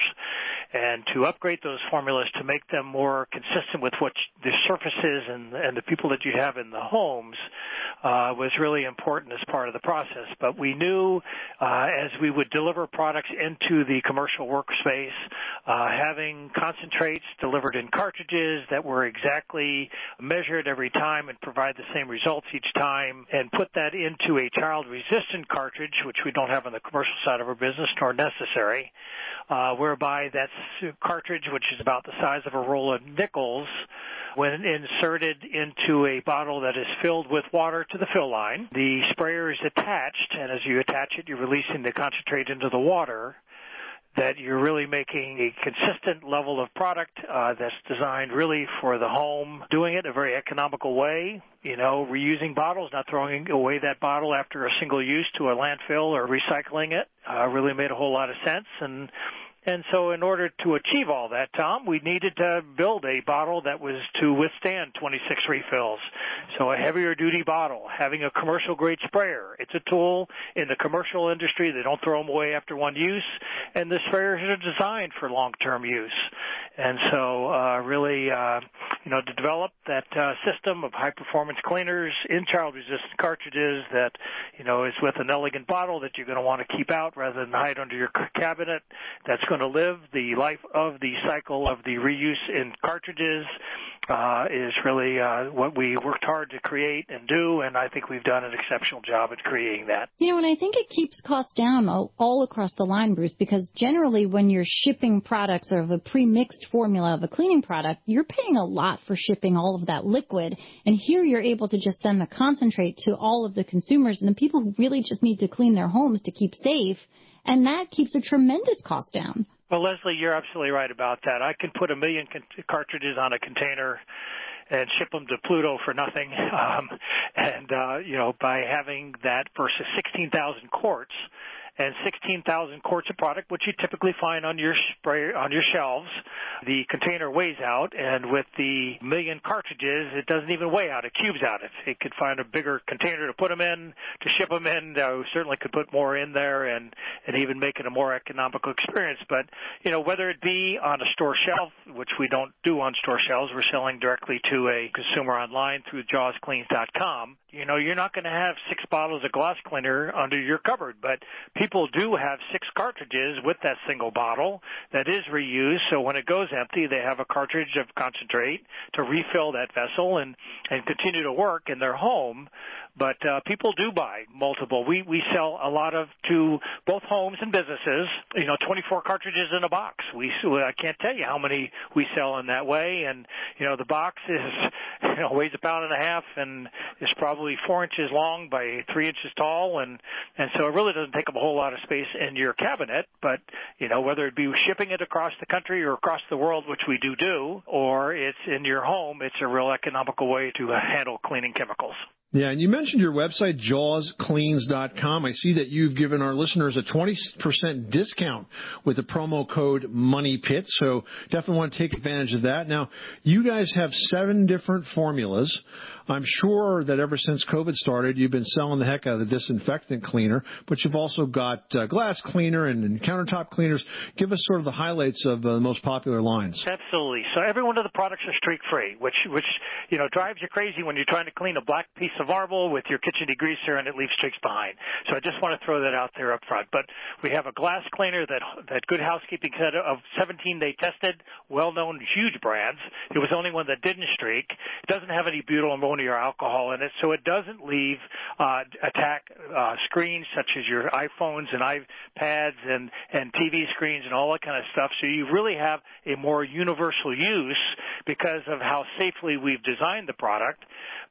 And to upgrade those formulas to make them more consistent with what the surfaces and, and the people that you have in the homes uh, was really important as part of the process. But we knew uh, as we would deliver products into the commercial workspace, uh, having concentrates delivered in cartridges that were exactly measured every time and provide the same results each time, and put that into a child-resistant cartridge, which we don't have on the commercial side of our business, nor necessary, uh, whereby that's cartridge, which is about the size of a roll of nickels, when inserted into a bottle that is filled with water to the fill line. The sprayer is attached, and as you attach it, you're releasing the concentrate into the water, that you're really making a consistent level of product uh, that's designed really for the home, doing it a very economical way, you know, reusing bottles, not throwing away that bottle after a single use to a landfill or recycling it, uh, really made a whole lot of sense. And And so in order to achieve all that, Tom, we needed to build a bottle that was to withstand twenty-six refills. So a heavier duty bottle, having a commercial grade sprayer. It's a tool in the commercial industry. They don't throw them away after one use. And the sprayers are designed for long-term use. And so uh, really, uh, you know, to develop that uh, system of high-performance cleaners in child-resistant cartridges that, you know, is with an elegant bottle that you're going to want to keep out rather than hide under your cabinet, that's going to live the life of the cycle of the reuse in cartridges uh, is really uh, what we worked hard to create and do, and I think we've done an exceptional job at creating that. You know, and I think it keeps costs down all, all across the line, Bruce, because generally when you're shipping products of a pre-mixed formula of a cleaning product, you're paying a lot for shipping all of that liquid, and here you're able to just send the concentrate to all of the consumers, and the people who really just need to clean their homes to keep safe, and that keeps a tremendous cost down. Well, Leslie, you're absolutely right about that. I can put a million con- cartridges on a container and ship them to Pluto for nothing. Um, and, uh, you know, by having that versus sixteen thousand quarts, and sixteen thousand quarts of product, which you typically find on your spray, on your shelves, the container weighs out, and with the million cartridges, it doesn't even weigh out. It cubes out. It, it could find a bigger container to put them in, to ship them in. Uh, we certainly could put more in there and, and even make it a more economical experience. But, you know, whether it be on a store shelf, which we don't do on store shelves, we're selling directly to a consumer online through jaws cleans dot com. You know, you're not going to have six bottles of glass cleaner under your cupboard, but people do have six cartridges with that single bottle that is reused, so when it goes empty, they have a cartridge of concentrate to refill that vessel and, and continue to work in their home. But uh, people do buy multiple. We we sell a lot of to both homes and businesses. You know, twenty-four cartridges in a box. We I can't tell you how many we sell in that way. And you know, the box is you know weighs a pound and a half and is probably four inches long by three inches tall. And and so it really doesn't take up a whole lot of space in your cabinet. But you know, whether it be shipping it across the country or across the world, which we do do, or it's in your home, it's a real economical way to handle cleaning chemicals. Yeah, and you mentioned your website, jaws cleans dot com. I see that you've given our listeners a twenty percent discount with the promo code MONEYPIT, so definitely want to take advantage of that. Now, you guys have seven different formulas. I'm sure that ever since COVID started, you've been selling the heck out of the disinfectant cleaner, but you've also got uh, glass cleaner and, and countertop cleaners. Give us sort of the highlights of uh, the most popular lines. Absolutely. So every one of the products are streak-free, which, which you know, drives you crazy when you're trying to clean a black piece of marble with your kitchen degreaser and it leaves streaks behind. So I just want to throw that out there up front. But we have a glass cleaner that that Good Housekeeping said of seventeen they tested, well-known, huge brands. It was the only one that didn't streak. It doesn't have any butyl ammonia or alcohol in it, so it doesn't leave uh, attack uh, screens such as your iPhones and iPads and, and T V screens and all that kind of stuff. So you really have a more universal use because of how safely we've designed the product.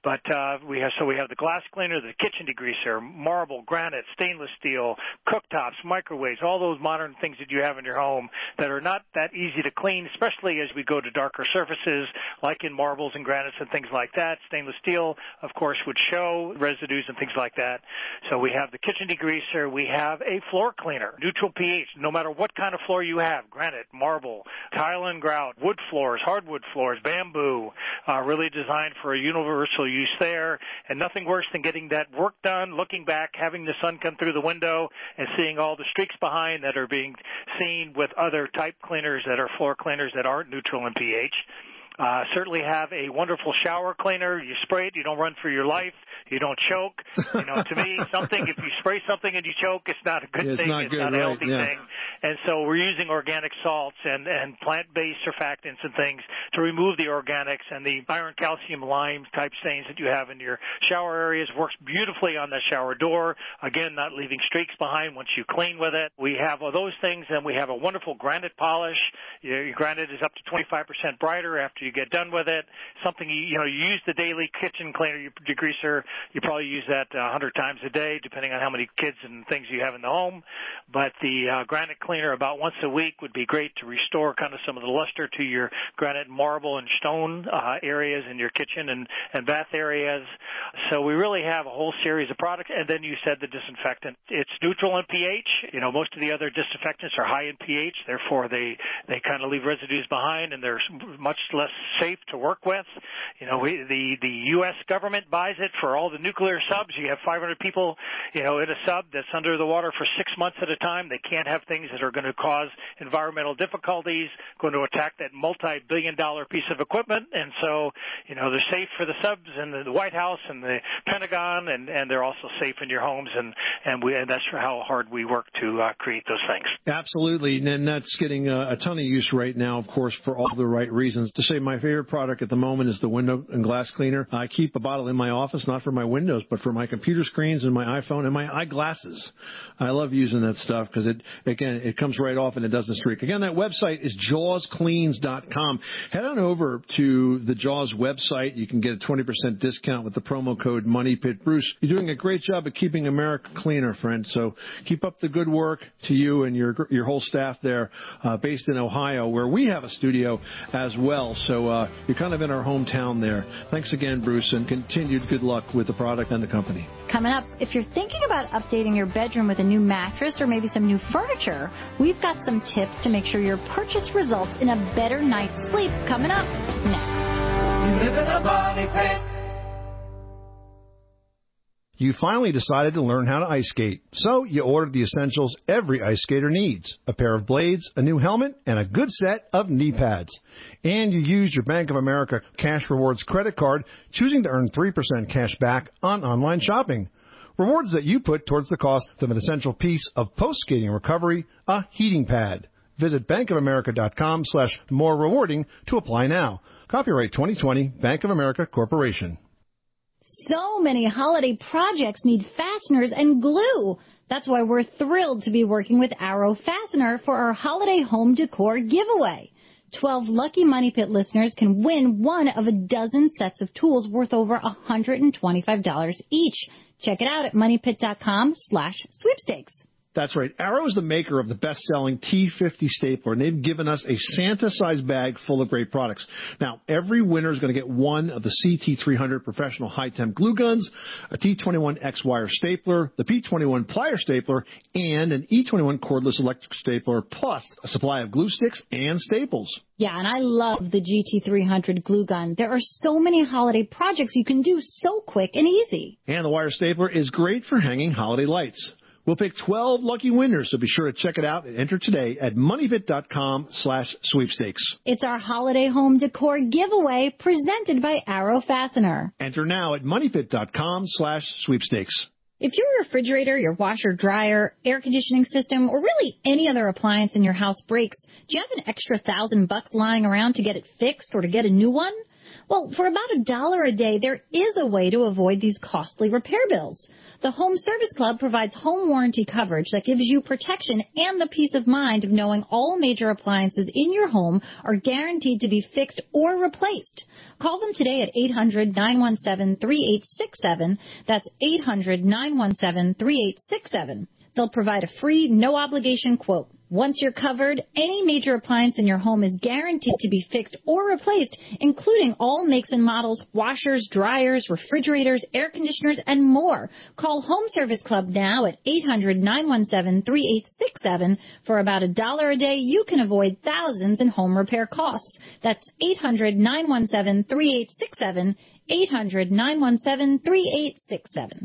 But uh, we have so we have the glass cleaner, the kitchen degreaser, marble, granite, stainless steel, cooktops, microwaves, all those modern things that you have in your home that are not that easy to clean, especially as we go to darker surfaces like in marbles and granites and things like that. Stainless steel, of course, would show residues and things like that. So we have the kitchen degreaser. We have a floor cleaner, neutral pH, no matter what kind of floor you have, granite, marble, tile and grout, wood floors, hardwood floors, bamboo, uh, really designed for a universal use there. And nothing worse than getting that work done, looking back, having the sun come through the window, and seeing all the streaks behind that are being seen with other type cleaners that are floor cleaners that aren't neutral in pH. Uh, certainly have a wonderful shower cleaner. You spray it, you don't run for your life, you don't choke. You know, to me, something, if you spray something and you choke, it's not a good Yeah, it's thing. not it's good, not a right, healthy yeah. thing. And so we're using organic salts and, and plant-based surfactants and things to remove the organics, and the iron, calcium, lime type stains that you have in your shower areas works beautifully on the shower door. Again, not leaving streaks behind once you clean with it. We have all those things, and we have a wonderful granite polish. Your your granite is up to twenty-five percent brighter after you get done with it. Something, you, you know, you use the daily kitchen cleaner, your degreaser, you probably use that uh, one hundred times a day, depending on how many kids and things you have in the home. But the uh, granite cleaner about once a week would be great to restore kind of some of the luster to your granite, marble, and stone uh, areas in your kitchen and, and bath areas. So we really have a whole series of products. And then you said the disinfectant. It's neutral in pH. You know, most of the other disinfectants are high in pH, therefore they, they kind of leave residues behind, and they're much less safe to work with. You know, we, the, the U S government buys it for all the nuclear subs. You have five hundred people, you know, in a sub that's under the water for six months at a time. They can't have things that are going to cause environmental difficulties, going to attack that multi-billion dollar piece of equipment. And so, you know, they're safe for the subs and the White House and the Pentagon, and, and they're also safe in your homes. And, and, we, and that's how hard we work to uh, create those things. Absolutely, and that's getting uh, a ton of use right now, of course, for all the right reasons. To say my favorite product at the moment is the window and glass cleaner. I keep a bottle in my office, not for my windows, but for my computer screens and my iPhone and my eyeglasses. I love using that stuff because it, again, it comes right off and it doesn't streak. Again, that website is jaws cleans dot com. Head on over to the Jaws website. You can get a twenty percent discount with the promo code MONEYPIT. Bruce, you're doing a great job of keeping America cleaner, friend. So keep up the good work to you and your your whole staff there, uh, based in Ohio, where we have a studio as well. So uh, you're kind of in our hometown there. Thanks again, Bruce, and continued good luck with the product and the company. Coming up, if you're thinking about updating your bedroom with a new mattress or maybe some new furniture, we've got some tips to make sure your purchase results in a better night's sleep. Coming up next. You live in a money pit. You finally decided to learn how to ice skate, so you ordered the essentials every ice skater needs: a pair of blades, a new helmet, and a good set of knee pads. And you used your Bank of America Cash Rewards credit card, choosing to earn three percent cash back on online shopping. Rewards that you put towards the cost of an essential piece of post-skating recovery, a heating pad. Visit bankofamerica.com slash more rewarding to apply now. Copyright twenty twenty, Bank of America Corporation. So many holiday projects need fasteners and glue. That's why we're thrilled to be working with Arrow Fastener for our holiday home decor giveaway. Twelve lucky Money Pit listeners can win one of a dozen sets of tools worth over one hundred twenty-five dollars each. Check it out at moneypit.com slash sweepstakes. That's right. Arrow is the maker of the best-selling T fifty stapler, and they've given us a Santa-sized bag full of great products. Now, every winner is going to get one of the C T three hundred professional high-temp glue guns, a T twenty-one X-wire stapler, the P twenty-one plier stapler, and an E twenty-one cordless electric stapler, plus a supply of glue sticks and staples. Yeah, and I love the G T three hundred glue gun. There are so many holiday projects you can do so quick and easy. And the wire stapler is great for hanging holiday lights. We'll pick twelve lucky winners, so be sure to check it out and enter today at moneypit.com slash sweepstakes. It's our holiday home decor giveaway presented by Arrow Fastener. Enter now at moneypit.com slash sweepstakes. If your refrigerator, your washer, dryer, air conditioning system, or really any other appliance in your house breaks, do you have an extra thousand bucks lying around to get it fixed or to get a new one? Well, for about a dollar a day, there is a way to avoid these costly repair bills. The Home Service Club provides home warranty coverage that gives you protection and the peace of mind of knowing all major appliances in your home are guaranteed to be fixed or replaced. Call them today at eight hundred, nine one seven, three eight six seven. That's eight hundred, nine one seven, three eight six seven. They'll provide a free, no-obligation quote. Once you're covered, any major appliance in your home is guaranteed to be fixed or replaced, including all makes and models, washers, dryers, refrigerators, air conditioners, and more. Call Home Service Club now at eight hundred, nine one seven, three eight six seven. For about a dollar a day, you can avoid thousands in home repair costs. That's eight hundred, nine one seven, three eight six seven, eight hundred, nine one seven, three eight six seven.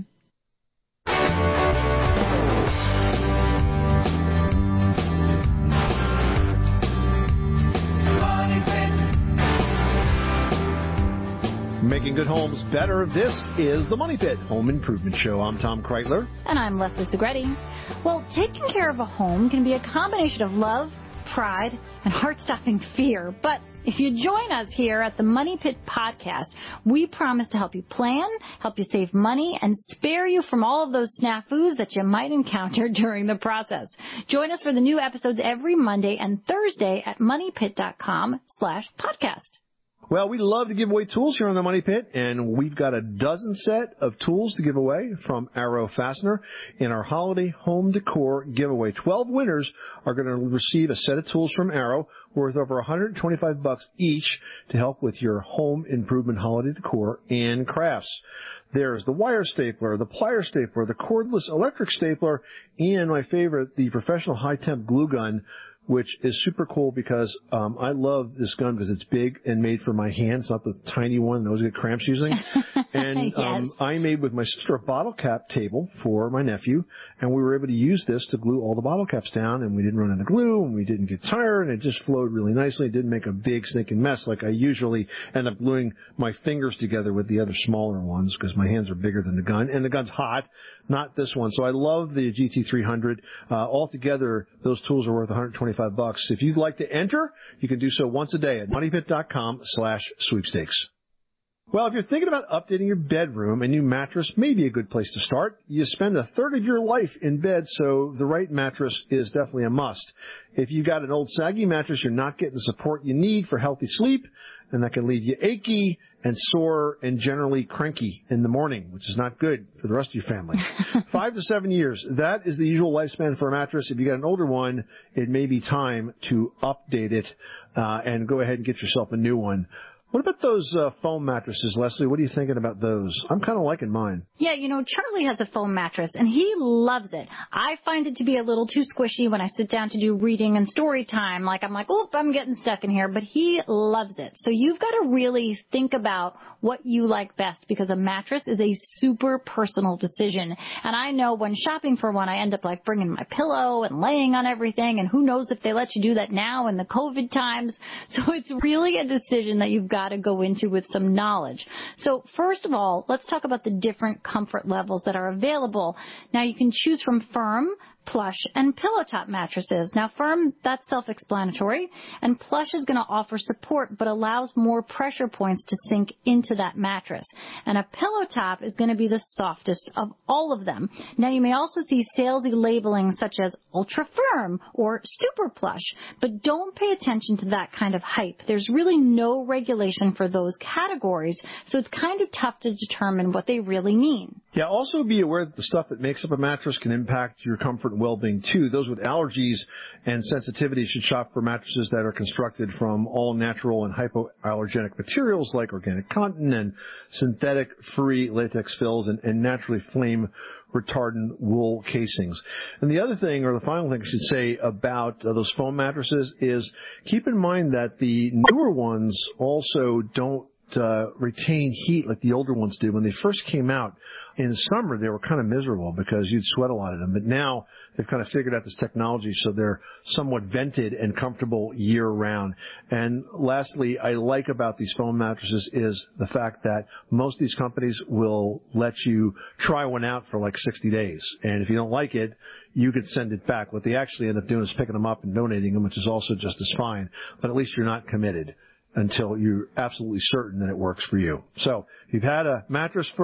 Making good homes better. This is the Money Pit Home Improvement Show. I'm Tom Kreitler. And I'm Leslie Segretti. Well, taking care of a home can be a combination of love, pride, and heart-stopping fear. But if you join us here at the Money Pit Podcast, we promise to help you plan, help you save money, and spare you from all of those snafus that you might encounter during the process. Join us for the new episodes every Monday and Thursday at moneypit.com slash podcast. Well, we love to give away tools here on the Money Pit, and we've got a dozen set of tools to give away from Arrow Fastener in our holiday home decor giveaway. Twelve winners are going to receive a set of tools from Arrow worth over one hundred twenty-five bucks each to help with your home improvement holiday decor and crafts. There's the wire stapler, the plier stapler, the cordless electric stapler, and my favorite, the professional high-temp glue gun, which is super cool because um, I love this gun because it's big and made for my hands, not the tiny one those get cramps using. And yes. um, I made with my sister a bottle cap table for my nephew, and we were able to use this to glue all the bottle caps down, and we didn't run out of glue, and we didn't get tired, and it just flowed really nicely. It didn't make a big stinking mess like I usually end up gluing my fingers together with the other smaller ones because my hands are bigger than the gun, and the gun's hot, not this one. So I love the G T three hundred. Uh, altogether, those tools are worth one hundred twenty-five bucks. If you'd like to enter, you can do so once a day at moneypit.com slash sweepstakes. Well, if you're thinking about updating your bedroom, a new mattress may be a good place to start. You spend a third of your life in bed, so the right mattress is definitely a must. If you've got an old saggy mattress, you're not getting the support you need for healthy sleep, and that can leave you achy and sore and generally cranky in the morning, which is not good for the rest of your family. Five to seven years, that is the usual lifespan for a mattress. If you got an older one, it may be time to update it uh, and go ahead and get yourself a new one. What about those uh, foam mattresses, Leslie? What are you thinking about those? I'm kind of liking mine. Yeah, you know, Charlie has a foam mattress, and he loves it. I find it to be a little too squishy when I sit down to do reading and story time. Like, I'm like, oh, I'm getting stuck in here, but he loves it. So you've got to really think about what you like best, because a mattress is a super personal decision. And I know when shopping for one, I end up, like, bringing my pillow and laying on everything, and who knows if they let you do that now in the COVID times. So it's really a decision that you've got to go into with some knowledge. So first of all, let's talk about the different comfort levels that are available. Now, you can choose from firm, plush, and pillow top mattresses. Now, firm, that's self-explanatory, and plush is going to offer support but allows more pressure points to sink into that mattress. And a pillow top is going to be the softest of all of them. Now, you may also see salesy labeling such as ultra firm or super plush, but don't pay attention to that kind of hype. There's really no regulation for those categories, so it's kind of tough to determine what they really mean. Yeah, also be aware that the stuff that makes up a mattress can impact your comfort and well-being too. Those with allergies and sensitivity should shop for mattresses that are constructed from all natural and hypoallergenic materials like organic cotton and synthetic-free latex fills and, and naturally flame retardant wool casings. And the other thing, or the final thing I should say about uh, those foam mattresses is keep in mind that the newer ones also don't uh, retain heat like the older ones did. When they first came out in the summer, they were kind of miserable because you'd sweat a lot in them. But now they've kind of figured out this technology so they're somewhat vented and comfortable year-round. And lastly, I like about these foam mattresses is the fact that most of these companies will let you try one out for like sixty days. And if you don't like it, you could send it back. What they actually end up doing is picking them up and donating them, which is also just as fine. But at least you're not committed until you're absolutely certain that it works for you. So if you've had a mattress for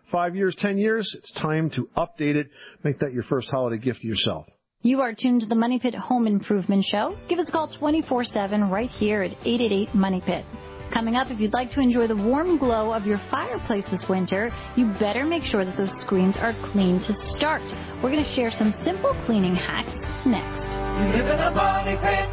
Five years, ten years, it's time to update it. Make that your first holiday gift to yourself. You are tuned to the Money Pit Home Improvement Show. Give us a call twenty-four seven right here at eight eight eight, MONEY PIT. Coming up, if you'd like to enjoy the warm glow of your fireplace this winter, you better make sure that those screens are clean to start. We're going to share some simple cleaning hacks next. You live in a money pit.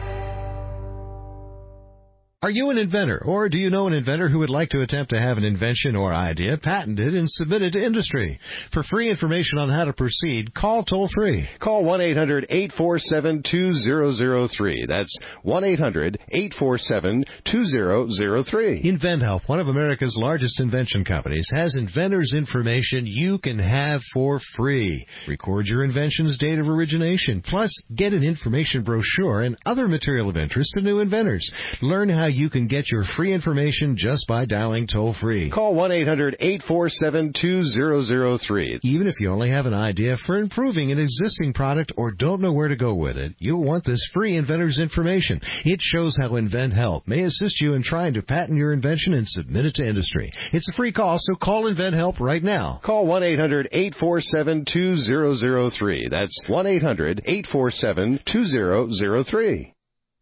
Are you an inventor, or do you know an inventor who would like to attempt to have an invention or idea patented and submitted to industry? For free information on how to proceed, call toll-free. Call one eight hundred, eight four seven, two zero zero three. That's one eight hundred, eight four seven, two zero zero three. InventHelp, one of America's largest invention companies, has inventors' information you can have for free. Record your invention's date of origination, plus get an information brochure and other material of interest to new inventors. Learn how you can get your free information just by dialing toll-free. Call one eight hundred, eight four seven, two zero zero three. Even if you only have an idea for improving an existing product or don't know where to go with it, you'll want this free inventor's information. It shows how InventHelp may assist you in trying to patent your invention and submit it to industry. It's a free call, so call InventHelp right now. Call one eight hundred, eight four seven, two zero zero three. That's one eight hundred, eight four seven, two zero zero three.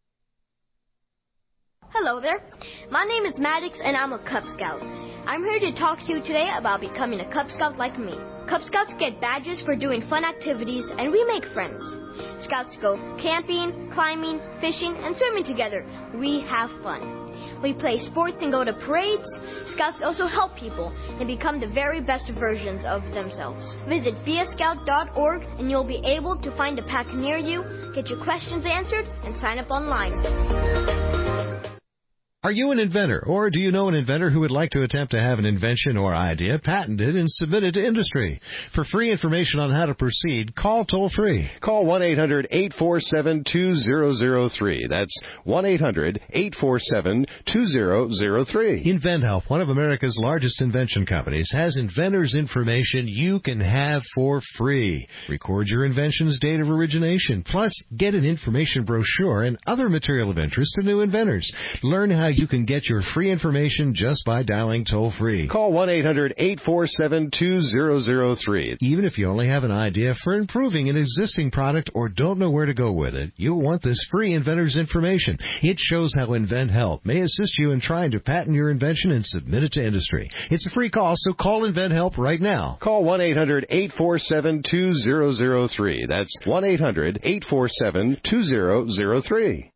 Hello there. My name is Maddox and I'm a Cub Scout. I'm here to talk to you today about becoming a Cub Scout like me. Cub Scouts get badges for doing fun activities and we make friends. Scouts go camping, climbing, fishing, and swimming together. We have fun. We play sports and go to parades. Scouts also help people and become the very best versions of themselves. Visit be a scout dot org and you'll be able to find a pack near you, get your questions answered, and sign up online. Are you an inventor, or do you know an inventor who would like to attempt to have an invention or idea patented and submitted to industry? For free information on how to proceed, call toll-free. Call one eight hundred, eight four seven, two zero zero three. That's one eight hundred, eight four seven, two zero zero three. InventHelp, one of America's largest invention companies, has inventors' information you can have for free. Record your invention's date of origination, plus get an information brochure and other material of interest to new inventors. Learn how you can get your free information just by dialing toll-free. Call one eight hundred, eight four seven, two zero zero three. Even if you only have an idea for improving an existing product or don't know where to go with it, you'll want this free inventor's information. It shows how InventHelp may assist you in trying to patent your invention and submit it to industry. It's a free call, so call InventHelp right now. Call one eight hundred, eight four seven, two zero zero three. That's one eight hundred, eight four seven, two zero zero three.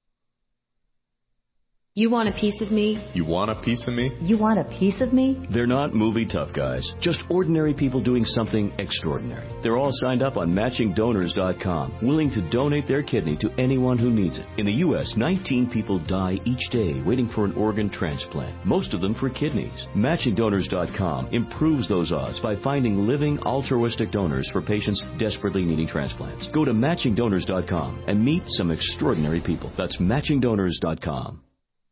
You want a piece of me? You want a piece of me? You want a piece of me? They're not movie tough guys, just ordinary people doing something extraordinary. They're all signed up on matching donors dot com, willing to donate their kidney to anyone who needs it. In the U S, nineteen people die each day waiting for an organ transplant, most of them for kidneys. matching donors dot com improves those odds by finding living altruistic donors for patients desperately needing transplants. Go to matching donors dot com and meet some extraordinary people. That's matching donors dot com.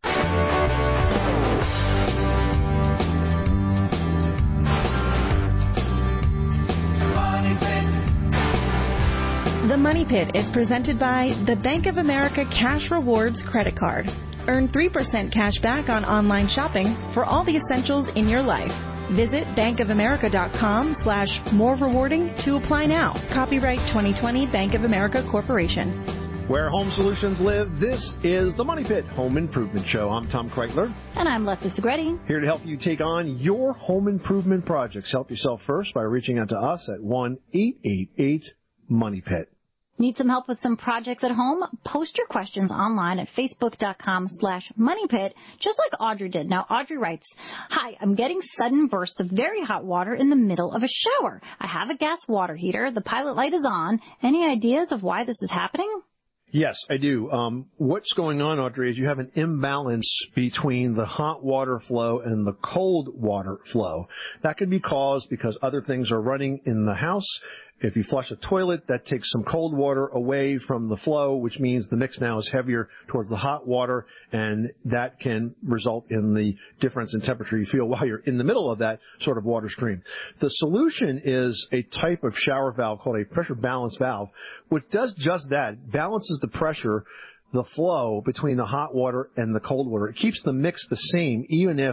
The Money Pit is presented by the Bank of America Cash Rewards Credit Card. Earn three percent cash back on online shopping for all the essentials in your life. Visit bankofamerica.com slash more rewarding to apply now. Copyright twenty twenty Bank of America Corporation. Where home solutions live, this is the Money Pit Home Improvement Show. I'm Tom Kreitler. And I'm Leslie Segretti. Here to help you take on your home improvement projects. Help yourself first by reaching out to us at one eight eight eight, MONEY PIT. Need some help with some projects at home? Post your questions online at facebook.com slash moneypit, just like Audrey did. Now, Audrey writes, hi, I'm getting sudden bursts of very hot water in the middle of a shower. I have a gas water heater. The pilot light is on. Any ideas of why this is happening? Yes, I do. Um, what's going on, Audrey, is you have an imbalance between the hot water flow and the cold water flow. That could be caused because other things are running in the house. If you flush a toilet, that takes some cold water away from the flow, which means the mix now is heavier towards the hot water, and that can result in the difference in temperature you feel while you're in the middle of that sort of water stream. The solution is a type of shower valve called a pressure balance valve, which does just that, balances the pressure, the flow between the hot water and the cold water. It keeps the mix the same, even if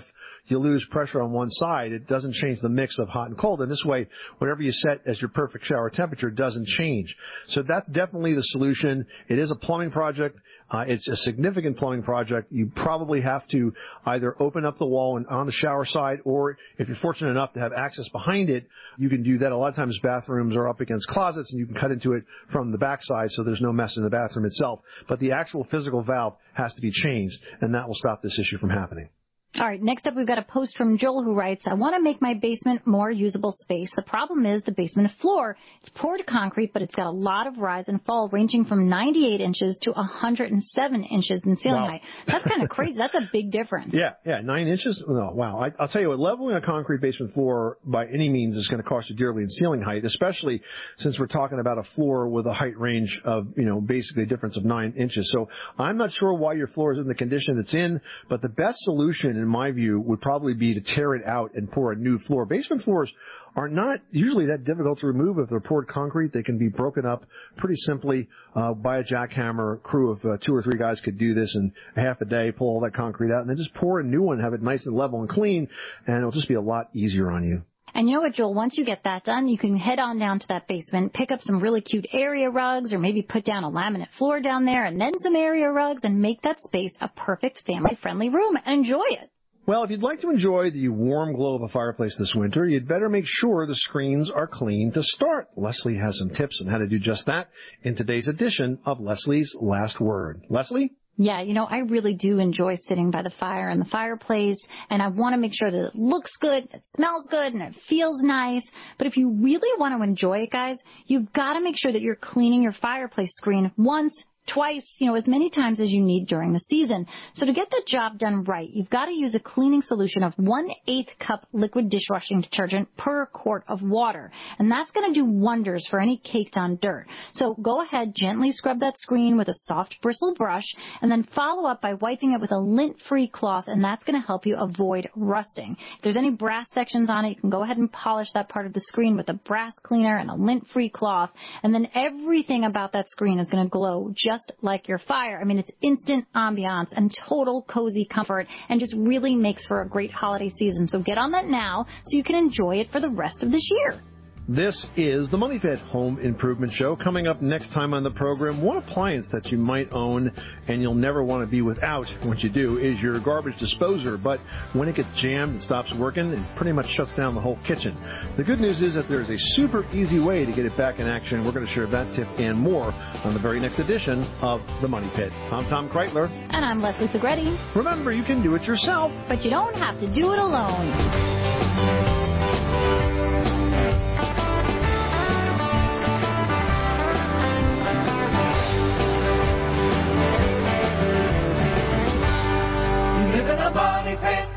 you lose pressure on one side, it doesn't change the mix of hot and cold. And this way, whatever you set as your perfect shower temperature doesn't change. So that's definitely the solution. It is a plumbing project. Uh, it's a significant plumbing project. You probably have to either open up the wall and on the shower side, or if you're fortunate enough to have access behind it, you can do that. A lot of times bathrooms are up against closets and you can cut into it from the backside so there's no mess in the bathroom itself. But the actual physical valve has to be changed, and that will stop this issue from happening. All right, next up we've got a post from Joel who writes, I want to make my basement more usable space. The problem is the basement floor. It's poured concrete, but it's got a lot of rise and fall ranging from ninety-eight inches to one hundred seven inches in ceiling Wow. height. That's kind of crazy. That's a big difference. Yeah, yeah, nine inches? No, wow. I, I'll tell you what, leveling a concrete basement floor by any means is going to cost you dearly in ceiling height, especially since we're talking about a floor with a height range of, you know, basically a difference of nine inches. So I'm not sure why your floor is in the condition it's in, but the best solution, in my view, would probably be to tear it out and pour a new floor. Basement floors are not usually that difficult to remove if they're poured concrete. They can be broken up pretty simply uh, by a jackhammer. A crew of uh, two or three guys could do this in a half a day, pull all that concrete out, and then just pour a new one, have it nice and level and clean, and it'll just be a lot easier on you. And you know what, Joel, once you get that done, you can head on down to that basement, pick up some really cute area rugs, or maybe put down a laminate floor down there, and then some area rugs, and make that space a perfect family-friendly room and enjoy it. Well, if you'd like to enjoy the warm glow of a fireplace this winter, you'd better make sure the screens are clean to start. Leslie has some tips on how to do just that in today's edition of Leslie's Last Word. Leslie? Yeah, you know, I really do enjoy sitting by the fire and the fireplace, and I want to make sure that it looks good, it smells good, and it feels nice. But if you really want to enjoy it, guys, you've got to make sure that you're cleaning your fireplace screen once, twice, you know, as many times as you need during the season. So to get the job done right, you've got to use a cleaning solution of one-eighth cup liquid dishwashing detergent per quart of water. And that's going to do wonders for any caked on dirt. So go ahead, gently scrub that screen with a soft bristle brush, and then follow up by wiping it with a lint-free cloth, and that's going to help you avoid rusting. If there's any brass sections on it, you can go ahead and polish that part of the screen with a brass cleaner and a lint-free cloth, and then everything about that screen is going to glow just Just like your fire. I mean, it's instant ambiance and total cozy comfort, and just really makes for a great holiday season. So get on that now so you can enjoy it for the rest of this year. This is the Money Pit Home Improvement Show. Coming up next time on the program, one appliance that you might own and you'll never want to be without once you do is your garbage disposer. But when it gets jammed and stops working, it pretty much shuts down the whole kitchen. The good news is that there's a super easy way to get it back in action. We're going to share that tip and more on the very next edition of the Money Pit. I'm Tom Kreitler. And I'm Leslie Segretti. Remember, you can do it yourself, but you don't have to do it alone. Money Pit.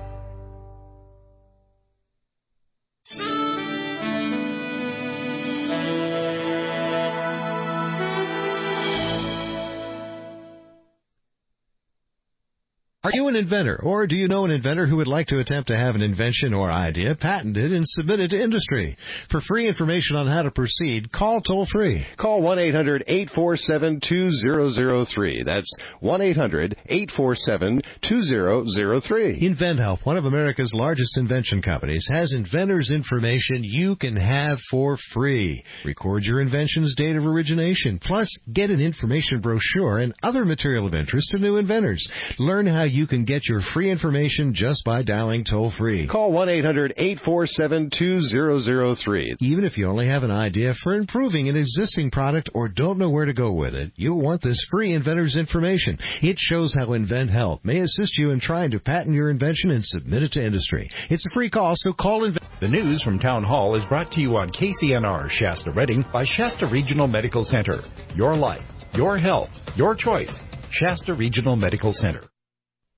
Are you an inventor, or do you know an inventor who would like to attempt to have an invention or idea patented and submitted to industry? For free information on how to proceed, call toll-free. Call one eight hundred eight four seven two zero zero three. That's one eight hundred eight four seven two zero zero three. InventHelp, one of America's largest invention companies, has inventors' information you can have for free. Record your invention's date of origination, plus get an information brochure and other material of interest to new inventors. Learn how you can get your free information just by dialing toll-free. Call one eight hundred eight four seven two zero zero three. Even if you only have an idea for improving an existing product or don't know where to go with it, you'll want this free inventor's information. It shows how InventHelp may assist you in trying to patent your invention and submit it to industry. It's a free call, so call Invent. The news from Town Hall is brought to you on K C N R Shasta Redding by Shasta Regional Medical Center. Your life, your health, your choice. Shasta Regional Medical Center.